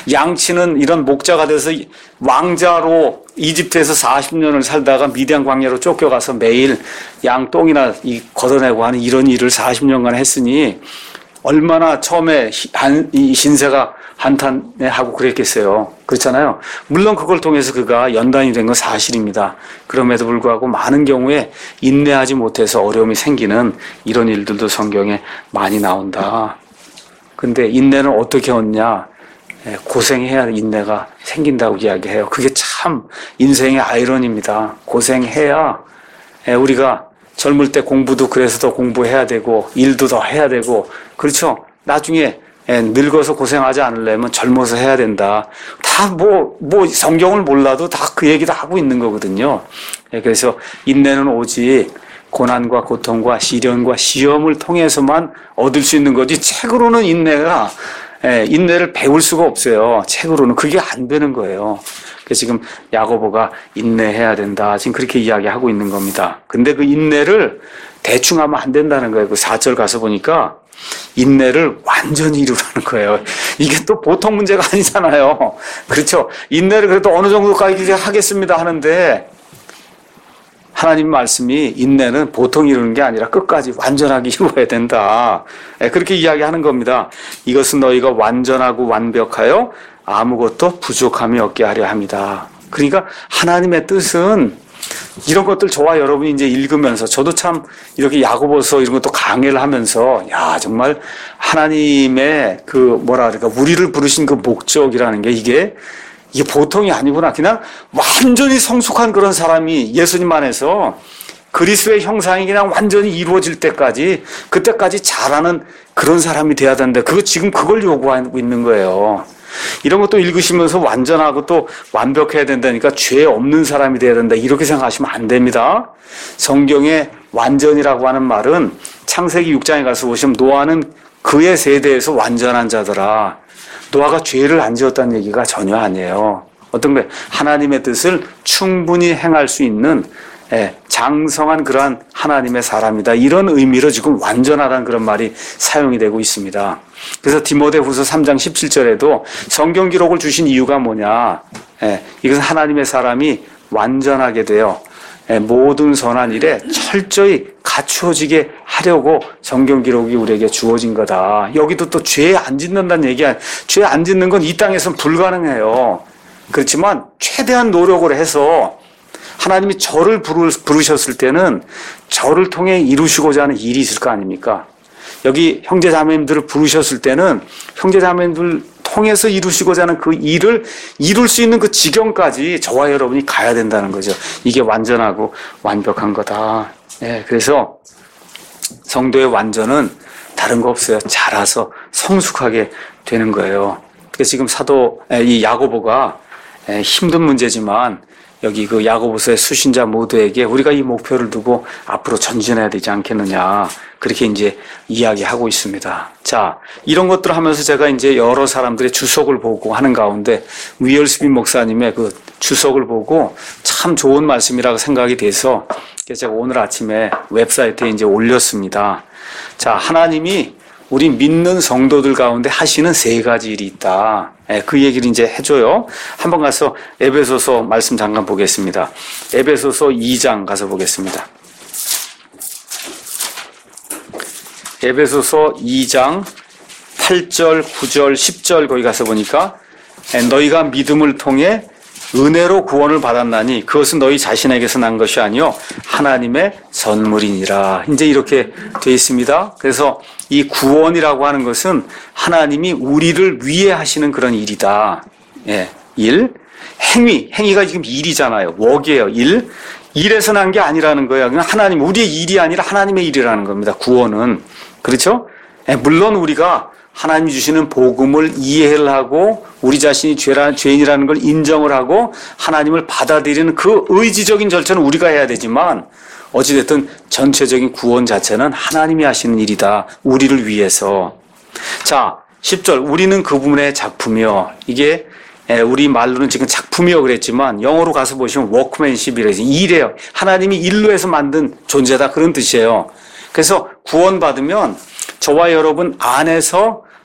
양치는 이런 목자가 돼서 왕자로 이집트에서 사십 년을 살다가 미디안 광야로 쫓겨가서 매일 양 똥이나 이 걷어내고 하는 이런 일을 사십 년간 했으니 얼마나 처음에 한, 이 신세가 한탄하고 그랬겠어요. 그렇잖아요. 물론 그걸 통해서 그가 연단이 된 건 사실입니다. 그럼에도 불구하고 많은 경우에 인내하지 못해서 어려움이 생기는 이런 일들도 성경에 많이 나온다. 근데 인내는 어떻게 얻냐? 고생해야 인내가 생긴다고 이야기해요. 그게 참 인생의 아이러니입니다. 고생해야 우리가 젊을 때 공부도 그래서 더 공부해야 되고 일도 더 해야 되고 그렇죠. 나중에 늙어서 고생하지 않으려면 젊어서 해야 된다. 다 뭐, 뭐 성경을 몰라도 다 그 얘기도 하고 있는 거거든요. 그래서 인내는 오직 고난과 고통과 시련과 시험을 통해서만 얻을 수 있는 거지 책으로는 인내가 인내를 배울 수가 없어요. 책으로는 그게 안 되는 거예요. 그래서 지금 야고보가 인내해야 된다. 지금 그렇게 이야기하고 있는 겁니다. 근데 그 인내를 대충 하면 안 된다는 거예요. 그 사 절 가서 보니까 인내를 완전히 이루라는 거예요. 이게 또 보통 문제가 아니잖아요. 그렇죠? 인내를 그래도 어느 정도까지 하겠습니다 하는데 하나님 말씀이 인내는 보통 이루는 게 아니라 끝까지 완전하게 이루어야 된다. 그렇게 이야기하는 겁니다. 이것은 너희가 완전하고 완벽하여 아무것도 부족함이 없게 하려 합니다. 그러니까 하나님의 뜻은 이런 것들 저와 여러분이 이제 읽으면서 저도 참 이렇게 야고보서 이런 것도 강해를 하면서 야 정말 하나님의 그 뭐라 그럴까 우리를 부르신 그 목적이라는 게 이게 이게 보통이 아니구나. 그냥 완전히 성숙한 그런 사람이 예수님 안에서 그리스도의 형상이 그냥 완전히 이루어질 때까지 그때까지 잘하는 그런 사람이 돼야 된다. 그거 지금 그걸 요구하고 있는 거예요. 이런 것도 읽으시면서 완전하고 또 완벽해야 된다니까 죄 없는 사람이 돼야 된다. 이렇게 생각하시면 안 됩니다. 성경의 완전이라고 하는 말은 창세기 육 장에 가서 보시면 노아는 그의 세대에서 완전한 자더라. 노아가 죄를 안 지었다는 얘기가 전혀 아니에요. 어떤 거예요? 하나님의 뜻을 충분히 행할 수 있는 장성한 그러한 하나님의 사람이다. 이런 의미로 지금 완전하다는 그런 말이 사용이 되고 있습니다. 그래서 디모데후서 삼 장 십칠 절에도 성경 기록을 주신 이유가 뭐냐? 이것은 하나님의 사람이 완전하게 되어 모든 선한 일에 철저히 갖추어지게 하려고 성경 기록이 우리에게 주어진 거다. 여기도 또 죄 안 짓는다는 얘기야. 죄 안 짓는 건 이 땅에서는 불가능해요. 그렇지만 최대한 노력을 해서 하나님이 저를 부르셨을 때는 저를 통해 이루시고자 하는 일이 있을 거 아닙니까? 여기 형제자매님들을 부르셨을 때는 형제자매님들 통해서 이루시고자 하는 그 일을 이룰 수 있는 그 지경까지 저와 여러분이 가야 된다는 거죠. 이게 완전하고 완벽한 거다. 네, 그래서 성도의 완전은 다른 거 없어요. 자라서 성숙하게 되는 거예요. 그래서 지금 사도 이 야고보가 힘든 문제지만 여기 그 야고보서의 수신자 모두에게 우리가 이 목표를 두고 앞으로 전진해야 되지 않겠느냐. 그렇게 이제 이야기하고 있습니다. 자, 이런 것들을 하면서 제가 이제 여러 사람들의 주석을 보고 하는 가운데 위얼스빈 목사님의 그 주석을 보고 참 좋은 말씀이라고 생각이 돼서 제가 오늘 아침에 웹사이트에 이제 올렸습니다. 자, 하나님이 우리 믿는 성도들 가운데 하시는 세 가지 일이 있다. 그 얘기를 이제 해줘요. 한번 가서 에베소서 말씀 잠깐 보겠습니다. 에베소서 이 장 가서 보겠습니다. 에베소서 이 장 팔 절, 구 절, 십 절 거기 가서 보니까 너희가 믿음을 통해 은혜로 구원을 받았나니 그것은 너희 자신에게서 난 것이 아니요 하나님의 선물이니라. 이제 이렇게 되어 있습니다. 그래서 이 구원이라고 하는 것은 하나님이 우리를 위해 하시는 그런 일이다. 예, 일. 행위, 행위가 지금 일이잖아요. 웍이에요. 일. 일에서 난 게 아니라는 거예요. 그냥 하나님, 우리의 일이 아니라 하나님의 일이라는 겁니다. 구원은. 그렇죠? 예, 물론 우리가 하나님이 주시는 복음을 이해를 하고 우리 자신이 죄라, 죄인이라는 걸 인정을 하고 하나님을 받아들이는 그 의지적인 절차는 우리가 해야 되지만 어찌됐든 전체적인 구원 자체는 하나님이 하시는 일이다. 우리를 위해서. 자, 십 절 우리는 그분의 작품이요. 이게 우리 말로는 지금 작품이요 그랬지만 영어로 가서 보시면 워크맨십이래요. 일이에요. 하나님이 일로 해서 만든 존재다. 그런 뜻이에요. 그래서 구원받으면 저와 여러분 안에서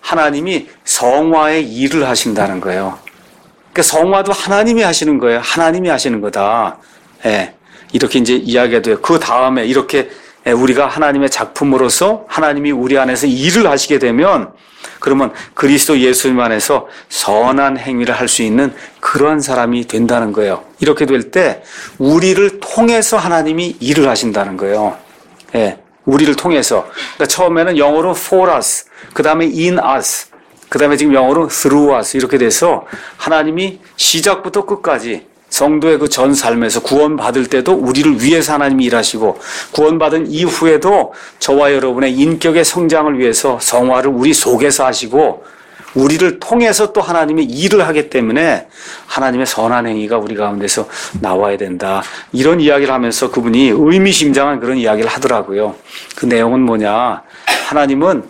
하나님이 성화의 일을 하신다는 거예요. 그러니까 성화도 하나님이 하시는 거예요. 하나님이 하시는 거다. 예, 이렇게 이제 이야기가 돼요. 그 다음에 이렇게 우리가 하나님의 작품으로서 하나님이 우리 안에서 일을 하시게 되면 그러면 그리스도 예수님 안에서 선한 행위를 할 수 있는 그러한 사람이 된다는 거예요. 이렇게 될 때 우리를 통해서 하나님이 일을 하신다는 거예요. 예, 우리를 통해서. 그러니까 처음에는 영어로 for us, 그 다음에 in us, 그 다음에 지금 영어로 through us 이렇게 돼서 하나님이 시작부터 끝까지 성도의 그 전 삶에서 구원받을 때도 우리를 위해서 하나님이 일하시고 구원받은 이후에도 저와 여러분의 인격의 성장을 위해서 성화를 우리 속에서 하시고 우리를 통해서 또 하나님의 일을 하기 때문에 하나님의 선한 행위가 우리 가운데서 나와야 된다. 이런 이야기를 하면서 그분이 의미심장한 그런 이야기를 하더라고요. 그 내용은 뭐냐. 하나님은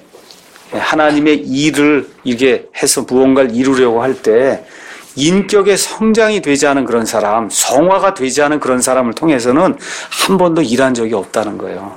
하나님의 일을 이렇게 해서 무언가를 이루려고 할 때 인격의 성장이 되지 않은 그런 사람, 성화가 되지 않은 그런 사람을 통해서는 한 번도 일한 적이 없다는 거예요.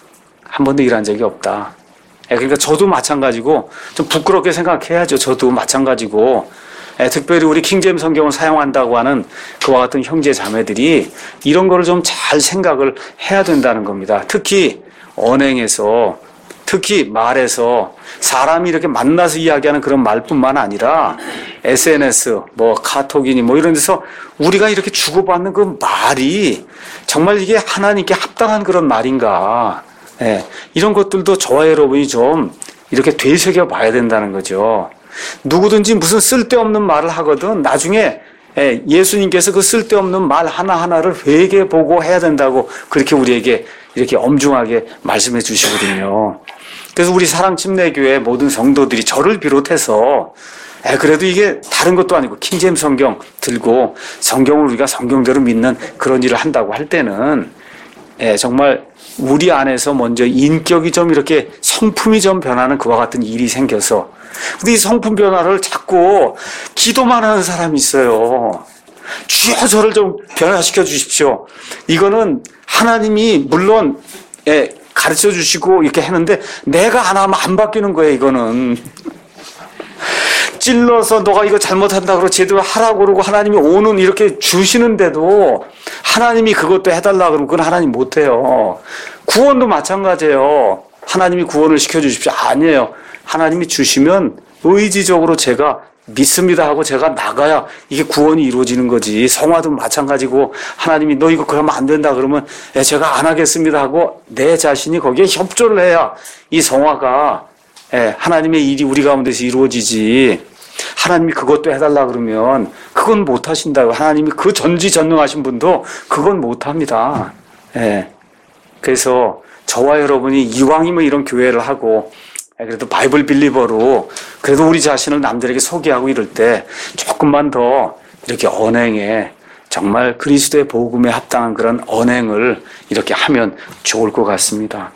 한 번도 일한 적이 없다. 그러니까 저도 마찬가지고 좀 부끄럽게 생각해야죠. 저도 마찬가지고 특별히 우리 킹제임스 성경을 사용한다고 하는 그와 같은 형제 자매들이 이런 거를 좀 잘 생각을 해야 된다는 겁니다. 특히 언행에서, 특히 말에서 사람이 이렇게 만나서 이야기하는 그런 말뿐만 아니라 에스엔에스, 뭐 카톡이니 뭐 이런 데서 우리가 이렇게 주고받는 그 말이 정말 이게 하나님께 합당한 그런 말인가. 예, 이런 것들도 저와 여러분이 좀 이렇게 되새겨 봐야 된다는 거죠. 누구든지 무슨 쓸데없는 말을 하거든 나중에 예, 예수님께서 그 쓸데없는 말 하나하나를 회개보고 해야 된다고 그렇게 우리에게 이렇게 엄중하게 말씀해 주시거든요. 그래서 우리 사랑침례교회 모든 성도들이 저를 비롯해서 에, 그래도 이게 다른 것도 아니고 킹제임스 성경 들고 성경을 우리가 성경대로 믿는 그런 일을 한다고 할 때는 에, 정말 우리 안에서 먼저 인격이 좀 이렇게 성품이 좀 변하는 그와 같은 일이 생겨서 근데 이 성품 변화를 자꾸 기도만 하는 사람이 있어요. 주여 저를 좀 변화시켜 주십시오. 이거는 하나님이 물론 에, 가르쳐 주시고 이렇게 했는데 내가 안 하면 안 바뀌는 거예요. 이거는 찔러서 너가 이거 잘못한다고 제대로 하라고 그러고 하나님이 오는 이렇게 주시는데도 하나님이 그것도 해달라 그러면 그건 하나님 못해요. 구원도 마찬가지예요. 하나님이 구원을 시켜주십시오. 아니에요. 하나님이 주시면 의지적으로 제가 믿습니다 하고 제가 나가야 이게 구원이 이루어지는 거지. 성화도 마찬가지고 하나님이 너 이거 그러면 안 된다 그러면 제가 안 하겠습니다 하고 내 자신이 거기에 협조를 해야 이 성화가 하나님의 일이 우리 가운데서 이루어지지. 하나님이 그것도 해달라 그러면 그건 못 하신다고. 하나님이 그 전지전능하신 분도 그건 못 합니다. 그래서 저와 여러분이 이왕이면 이런 교회를 하고 그래도 바이블 빌리버로 그래도 우리 자신을 남들에게 소개하고 이럴 때 조금만 더 이렇게 언행에 정말 그리스도의 복음에 합당한 그런 언행을 이렇게 하면 좋을 것 같습니다.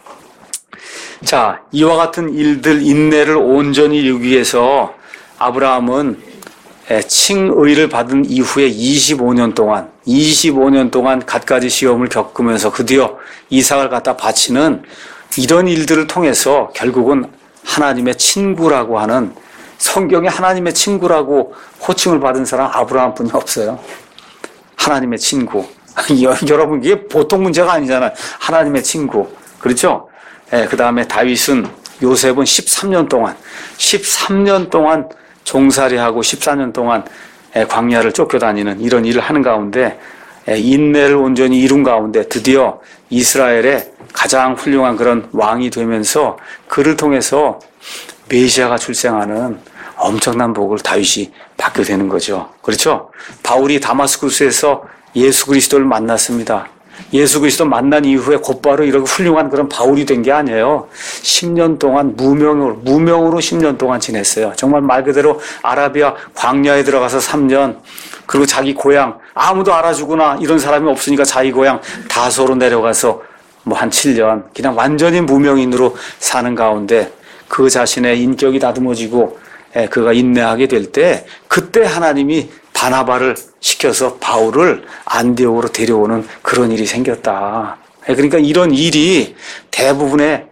자, 이와 같은 일들 인내를 온전히 이루기 위해서 아브라함은 칭의를 받은 이후에 이십오 년 동안 이십오 년 동안 갖가지 시험을 겪으면서 드디어 이삭을 갖다 바치는 이런 일들을 통해서 결국은 하나님의 친구라고 하는 성경에 하나님의 친구라고 호칭을 받은 사람 아브라함뿐이 없어요. 하나님의 친구. 여러분 이게 보통 문제가 아니잖아요. 하나님의 친구. 그렇죠? 예, 그 다음에 다윗은 요셉은 십삼 년 동안 십삼 년 동안 종살이하고 십사 년 동안 광야를 쫓겨다니는 이런 일을 하는 가운데 인내를 온전히 이룬 가운데 드디어 이스라엘의 가장 훌륭한 그런 왕이 되면서 그를 통해서 메시아가 출생하는 엄청난 복을 다윗이 받게 되는 거죠. 그렇죠? 바울이 다마스쿠스에서 예수 그리스도를 만났습니다. 예수 그리스도 만난 이후에 곧바로 이렇게 훌륭한 그런 바울이 된 게 아니에요. 십 년 동안 무명으로, 무명으로 십 년 동안 지냈어요. 정말 말 그대로 아라비아 광야에 들어가서 삼 년, 그리고 자기 고향, 아무도 알아주거나 이런 사람이 없으니까 자기 고향 다소로 내려가서 뭐 한 칠 년, 그냥 완전히 무명인으로 사는 가운데 그 자신의 인격이 다듬어지고 그가 인내하게 될 때 그때 하나님이 바나바를 시켜서 바울을 안디옥으로 데려오는 그런 일이 생겼다. 그러니까 이런 일이 대부분의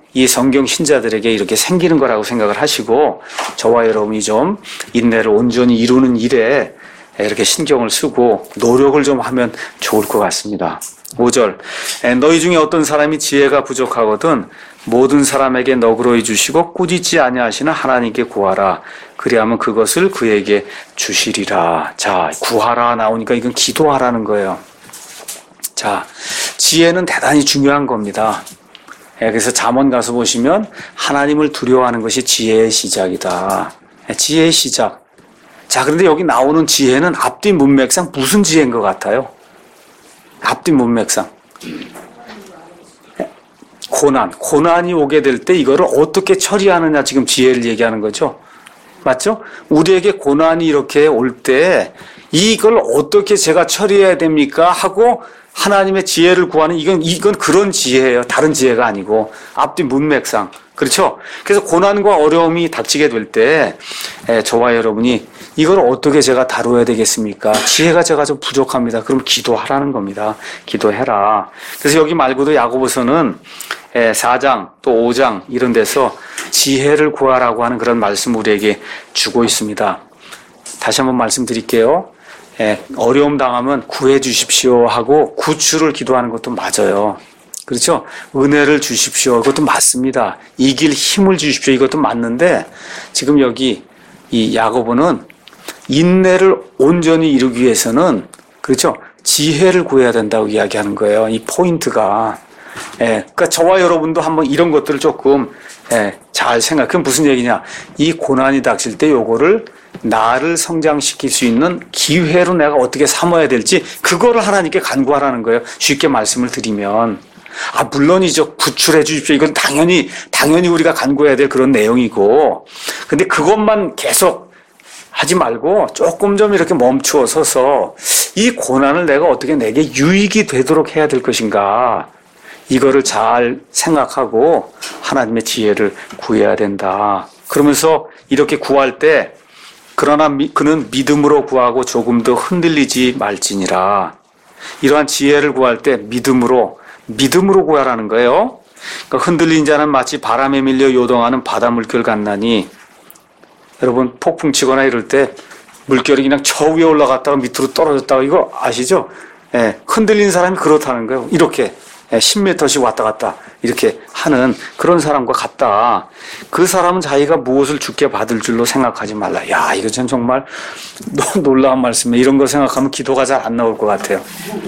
이 성경 신자들에게 이렇게 생기는 거라고 생각을 하시고 저와 여러분이 좀 인내를 온전히 이루는 일에 이렇게 신경을 쓰고 노력을 좀 하면 좋을 것 같습니다. 오 절 너희 중에 어떤 사람이 지혜가 부족하거든 모든 사람에게 너그러이 주시고 꾸짖지 아니하시는 하나님께 구하라. 그리하면 그것을 그에게 주시리라. 자, 구하라 나오니까 이건 기도하라는 거예요. 자, 지혜는 대단히 중요한 겁니다. 그래서 잠언 가서 보시면 하나님을 두려워하는 것이 지혜의 시작이다. 지혜의 시작. 자, 그런데 여기 나오는 지혜는 앞뒤 문맥상 무슨 지혜인 것 같아요? 앞뒤 문맥상. 고난, 고난이 오게 될 때 이거를 어떻게 처리하느냐 지금 지혜를 얘기하는 거죠. 맞죠? 우리에게 고난이 이렇게 올 때 이걸 어떻게 제가 처리해야 됩니까? 하고 하나님의 지혜를 구하는 이건 이건 그런 지혜예요. 다른 지혜가 아니고 앞뒤 문맥상. 그렇죠? 그래서 고난과 어려움이 닥치게 될 때 저와 여러분이 이걸 어떻게 제가 다뤄야 되겠습니까? 지혜가 제가 좀 부족합니다. 그럼 기도하라는 겁니다. 기도해라. 그래서 여기 말고도 야고보서는 사 장 또 오 장 이런 데서 지혜를 구하라고 하는 그런 말씀 우리에게 주고 있습니다. 다시 한번 말씀드릴게요. 어려움 당하면 구해 주십시오 하고 구출을 기도하는 것도 맞아요. 그렇죠? 은혜를 주십시오. 이것도 맞습니다. 이길 힘을 주십시오. 이것도 맞는데 지금 여기 이 야고보는 인내를 온전히 이루기 위해서는 그렇죠? 지혜를 구해야 된다고 이야기하는 거예요. 이 포인트가. 예, 그러니까 저와 여러분도 한번 이런 것들을 조금 예, 잘 생각. 그럼 무슨 얘기냐? 이 고난이 닥칠 때 요거를 나를 성장시킬 수 있는 기회로 내가 어떻게 삼아야 될지 그거를 하나님께 간구하라는 거예요. 쉽게 말씀을 드리면. 아, 물론이죠. 구출해 주십시오. 이건 당연히, 당연히 우리가 간구해야 될 그런 내용이고. 근데 그것만 계속 하지 말고 조금 좀 이렇게 멈추어 서서 이 고난을 내가 어떻게 내게 유익이 되도록 해야 될 것인가. 이거를 잘 생각하고 하나님의 지혜를 구해야 된다. 그러면서 이렇게 구할 때 그러나 미, 그는 믿음으로 구하고 조금 더 흔들리지 말지니라. 이러한 지혜를 구할 때 믿음으로 믿음으로 구하라는 거예요. 그러니까 흔들린 자는 마치 바람에 밀려 요동하는 바다 물결 같나니 여러분 폭풍 치거나 이럴 때 물결이 그냥 저 위에 올라갔다가 밑으로 떨어졌다가 이거 아시죠? 예, 흔들린 사람이 그렇다는 거예요. 이렇게 십 미터씩 왔다 갔다 이렇게 하는 그런 사람과 같다. 그 사람은 자기가 무엇을 주께 받을 줄로 생각하지 말라. 야, 이거 전 정말 놀라운 말씀이에요. 이런 거 생각하면 기도가 잘 안 나올 것 같아요.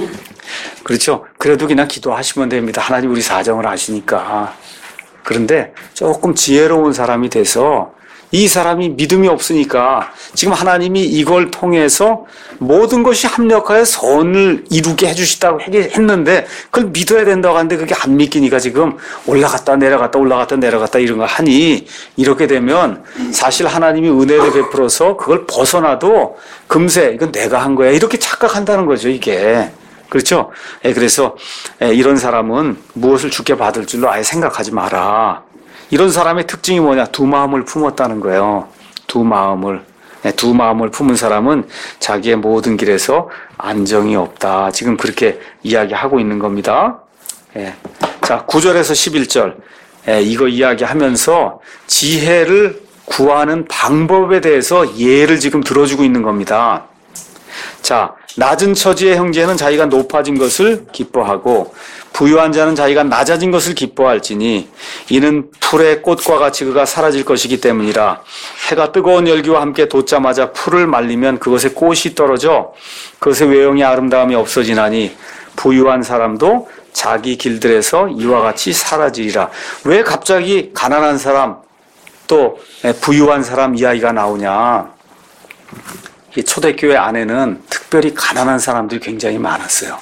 그렇죠? 그래도 그냥 기도하시면 됩니다. 하나님 우리 사정을 아시니까. 그런데 조금 지혜로운 사람이 돼서 이 사람이 믿음이 없으니까 지금 하나님이 이걸 통해서 모든 것이 합력하여 선을 이루게 해주시다고 했는데 그걸 믿어야 된다고 하는데 그게 안 믿기니까 지금 올라갔다 내려갔다 올라갔다 내려갔다 이런 거 하니 이렇게 되면 사실 하나님이 은혜를 베풀어서 그걸 벗어나도 금세 이건 내가 한 거야 이렇게 착각한다는 거죠 이게. 그렇죠? 그래서 이런 사람은 무엇을 주께 받을 줄로 아예 생각하지 마라. 이런 사람의 특징이 뭐냐? 두 마음을 품었다는 거예요. 두 마음을. 두 마음을 품은 사람은 자기의 모든 길에서 안정이 없다. 지금 그렇게 이야기하고 있는 겁니다. 예. 자, 구 절에서 십일 절. 예, 이거 이야기하면서 지혜를 구하는 방법에 대해서 예를 지금 들어주고 있는 겁니다. 자, 낮은 처지의 형제는 자기가 높아진 것을 기뻐하고 부유한 자는 자기가 낮아진 것을 기뻐할지니 이는 풀의 꽃과 같이 그가 사라질 것이기 때문이라. 해가 뜨거운 열기와 함께 돋자마자 풀을 말리면 그것에 꽃이 떨어져 그것의 외형이 아름다움이 없어지나니 부유한 사람도 자기 길들에서 이와 같이 사라지리라. 왜 갑자기 가난한 사람 또 부유한 사람 이야기가 나오냐? 이 초대교회 안에는 특별히 가난한 사람들이 굉장히 많았어요.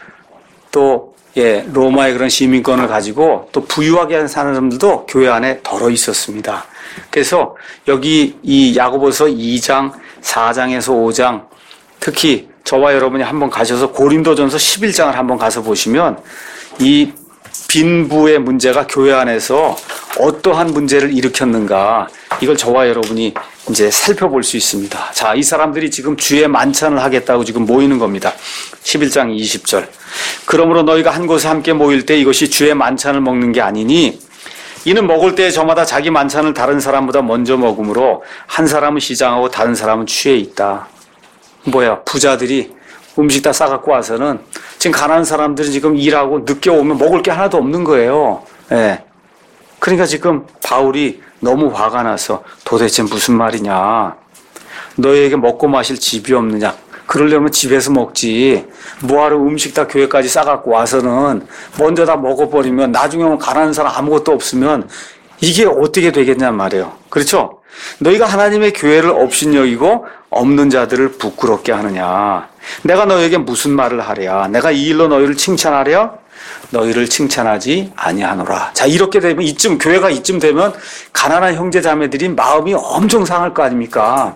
또 예, 로마의 그런 시민권을 가지고 또 부유하게 한 사람들도 교회 안에 덜어 있었습니다. 그래서 여기 이 야고보서 이 장, 사 장에서 오 장, 특히 저와 여러분이 한번 가셔서 고린도전서 십일 장을 한번 가서 보시면 이 빈부의 문제가 교회 안에서 어떠한 문제를 일으켰는가 이걸 저와 여러분이 이제 살펴볼 수 있습니다. 자, 이 사람들이 지금 주의 만찬을 하겠다고 지금 모이는 겁니다. 십일 장 이십 절. 그러므로 너희가 한 곳에 함께 모일 때 이것이 주의 만찬을 먹는 게 아니니 이는 먹을 때 저마다 자기 만찬을 다른 사람보다 먼저 먹으므로 한 사람은 시장하고 다른 사람은 취해 있다. 뭐야, 부자들이 음식 다 싸갖고 와서는 지금 가난한 사람들이 지금 일하고 늦게 오면 먹을 게 하나도 없는 거예요. 예. 그러니까 지금 바울이 너무 화가 나서 도대체 무슨 말이냐. 너희에게 먹고 마실 집이 없느냐. 그러려면 집에서 먹지. 뭐하러 음식 다 교회까지 싸갖고 와서는 먼저 다 먹어버리면 나중에 오면 가난한 사람 아무것도 없으면 이게 어떻게 되겠냔 말이에요. 그렇죠? 너희가 하나님의 교회를 업신여기고 없는 자들을 부끄럽게 하느냐. 내가 너희에게 무슨 말을 하랴. 내가 이 일로 너희를 칭찬하랴. 너희를 칭찬하지 아니하노라. 자, 이렇게 되면 이쯤 교회가 이쯤 되면 가난한 형제 자매들이 마음이 엄청 상할 거 아닙니까?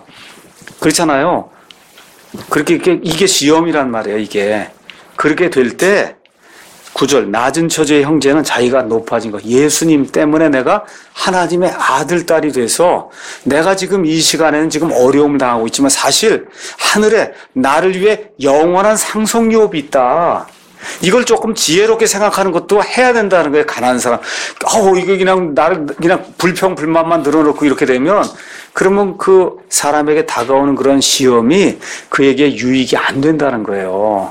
그렇잖아요. 그렇게 이게, 이게 시험이란 말이에요. 이게 그렇게 될 때 구절 낮은 처지의 형제는 자기가 높아진 거. 예수님 때문에 내가 하나님의 아들, 딸이 돼서 내가 지금 이 시간에는 지금 어려움을 당하고 있지만 사실 하늘에 나를 위해 영원한 상속유업이 있다. 이걸 조금 지혜롭게 생각하는 것도 해야 된다는 거예요. 가난한 사람. 어우, 이거 그냥 나를 그냥 불평, 불만만 늘어놓고 이렇게 되면 그러면 그 사람에게 다가오는 그런 시험이 그에게 유익이 안 된다는 거예요.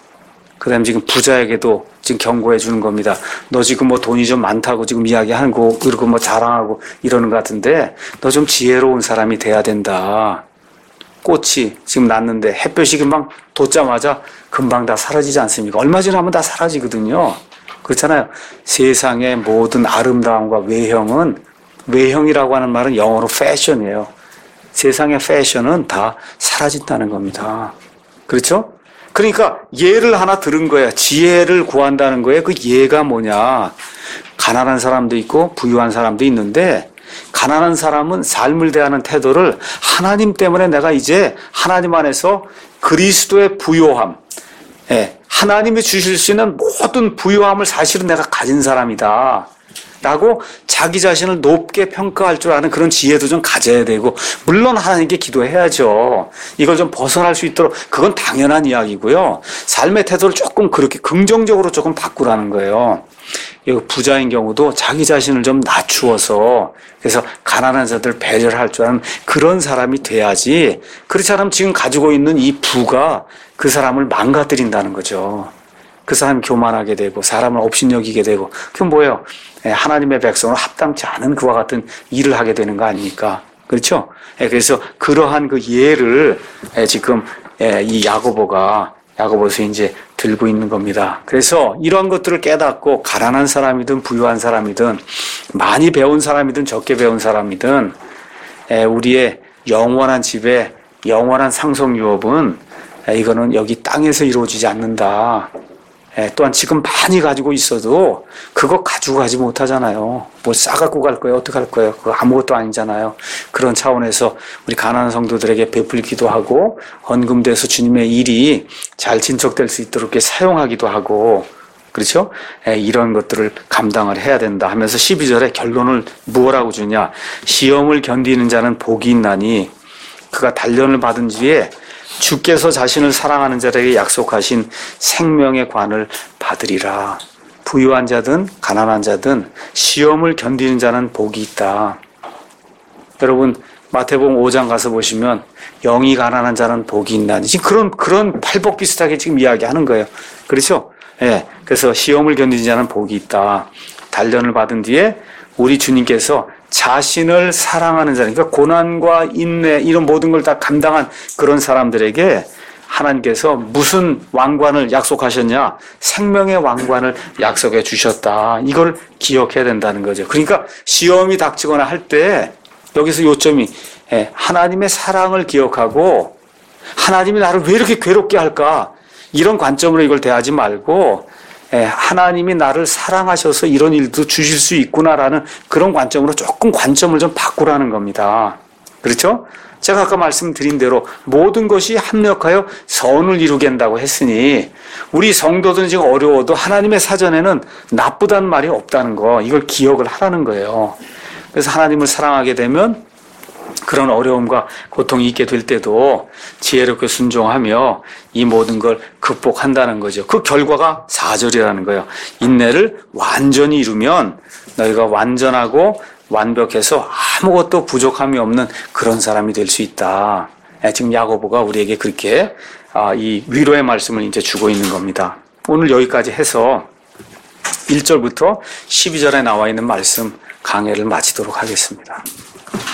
그 다음에 지금 부자에게도 지금 경고해 주는 겁니다. 너 지금 뭐 돈이 좀 많다고 지금 이야기하는 거, 그리고 뭐 자랑하고 이러는 것 같은데 너 좀 지혜로운 사람이 돼야 된다. 꽃이 지금 났는데 햇볕이 금방 돋자마자 금방 다 사라지지 않습니까? 얼마 지나면 다 사라지거든요. 그렇잖아요. 세상의 모든 아름다움과 외형은, 외형이라고 하는 말은 영어로 패션이에요. 세상의 패션은 다 사라진다는 겁니다. 그렇죠? 그러니까 예를 하나 들은 거야. 지혜를 구한다는 거예요. 그 예가 뭐냐. 가난한 사람도 있고 부유한 사람도 있는데 가난한 사람은 삶을 대하는 태도를 하나님 때문에 내가 이제 하나님 안에서 그리스도의 부요함, 예, 하나님이 주실 수 있는 모든 부요함을 사실은 내가 가진 사람이다 라고 자기 자신을 높게 평가할 줄 아는 그런 지혜도 좀 가져야 되고, 물론 하나님께 기도해야죠. 이걸 좀 벗어날 수 있도록. 그건 당연한 이야기고요. 삶의 태도를 조금 그렇게 긍정적으로 조금 바꾸라는 거예요. 부자인 경우도 자기 자신을 좀 낮추어서, 그래서 가난한 자들 배려를 할 줄 아는 그런 사람이 돼야지, 그렇지 않으면 지금 가지고 있는 이 부가 그 사람을 망가뜨린다는 거죠. 그 사람이 교만하게 되고 사람을 업신여기게 되고, 그건 뭐예요? 하나님의 백성으로 합당치 않은 그와 같은 일을 하게 되는 거 아닙니까? 그렇죠? 그래서 그러한 그 예를 지금 이 야고보가 야고보서 이제 들고 있는 겁니다. 그래서 이런 것들을 깨닫고 가난한 사람이든 부유한 사람이든 많이 배운 사람이든 적게 배운 사람이든 우리의 영원한 집에 영원한 상속유업은 이거는 여기 땅에서 이루어지지 않는다. 또한 지금 많이 가지고 있어도 그거 가지고 가지 못하잖아요. 뭐 싸갖고 갈 거예요? 어떻게 할 거예요? 그거 아무것도 아니잖아요. 그런 차원에서 우리 가난한 성도들에게 베풀기도 하고, 헌금돼서 주님의 일이 잘 진척될 수 있도록 이렇게 사용하기도 하고, 그렇죠? 이런 것들을 감당을 해야 된다 하면서 십이 절에 결론을 무엇라고 주냐. 시험을 견디는 자는 복이 있나니 그가 단련을 받은 뒤에 주께서 자신을 사랑하는 자에게 약속하신 생명의 관을 받으리라. 부유한 자든 가난한 자든 시험을 견디는 자는 복이 있다. 여러분 마태복음 오 장 가서 보시면 영이 가난한 자는 복이 있나니, 지금 그런 그런 팔복 비슷하게 지금 이야기하는 거예요. 그렇죠? 예. 그래서 시험을 견디는 자는 복이 있다. 단련을 받은 뒤에 우리 주님께서 자신을 사랑하는 자들, 그러니까 고난과 인내 이런 모든 걸 다 감당한 그런 사람들에게 하나님께서 무슨 왕관을 약속하셨냐? 생명의 왕관을 약속해 주셨다. 이걸 기억해야 된다는 거죠. 그러니까 시험이 닥치거나 할 때 여기서 요점이 하나님의 사랑을 기억하고, 하나님이 나를 왜 이렇게 괴롭게 할까? 이런 관점으로 이걸 대하지 말고, 하나님이 나를 사랑하셔서 이런 일도 주실 수 있구나라는 그런 관점으로 조금 관점을 좀 바꾸라는 겁니다. 그렇죠? 제가 아까 말씀드린 대로 모든 것이 합력하여 선을 이루게 한다고 했으니 우리 성도들은 지금 어려워도 하나님의 사전에는 나쁘다는 말이 없다는 거, 이걸 기억을 하라는 거예요. 그래서 하나님을 사랑하게 되면 그런 어려움과 고통이 있게 될 때도 지혜롭게 순종하며 이 모든 걸 극복한다는 거죠. 그 결과가 사 절이라는 거예요. 인내를 완전히 이루면 너희가 완전하고 완벽해서 아무것도 부족함이 없는 그런 사람이 될 수 있다. 지금 야고보가 우리에게 그렇게 이 위로의 말씀을 이제 주고 있는 겁니다. 오늘 여기까지 해서 일 절부터 십이 절에 나와 있는 말씀 강해를 마치도록 하겠습니다.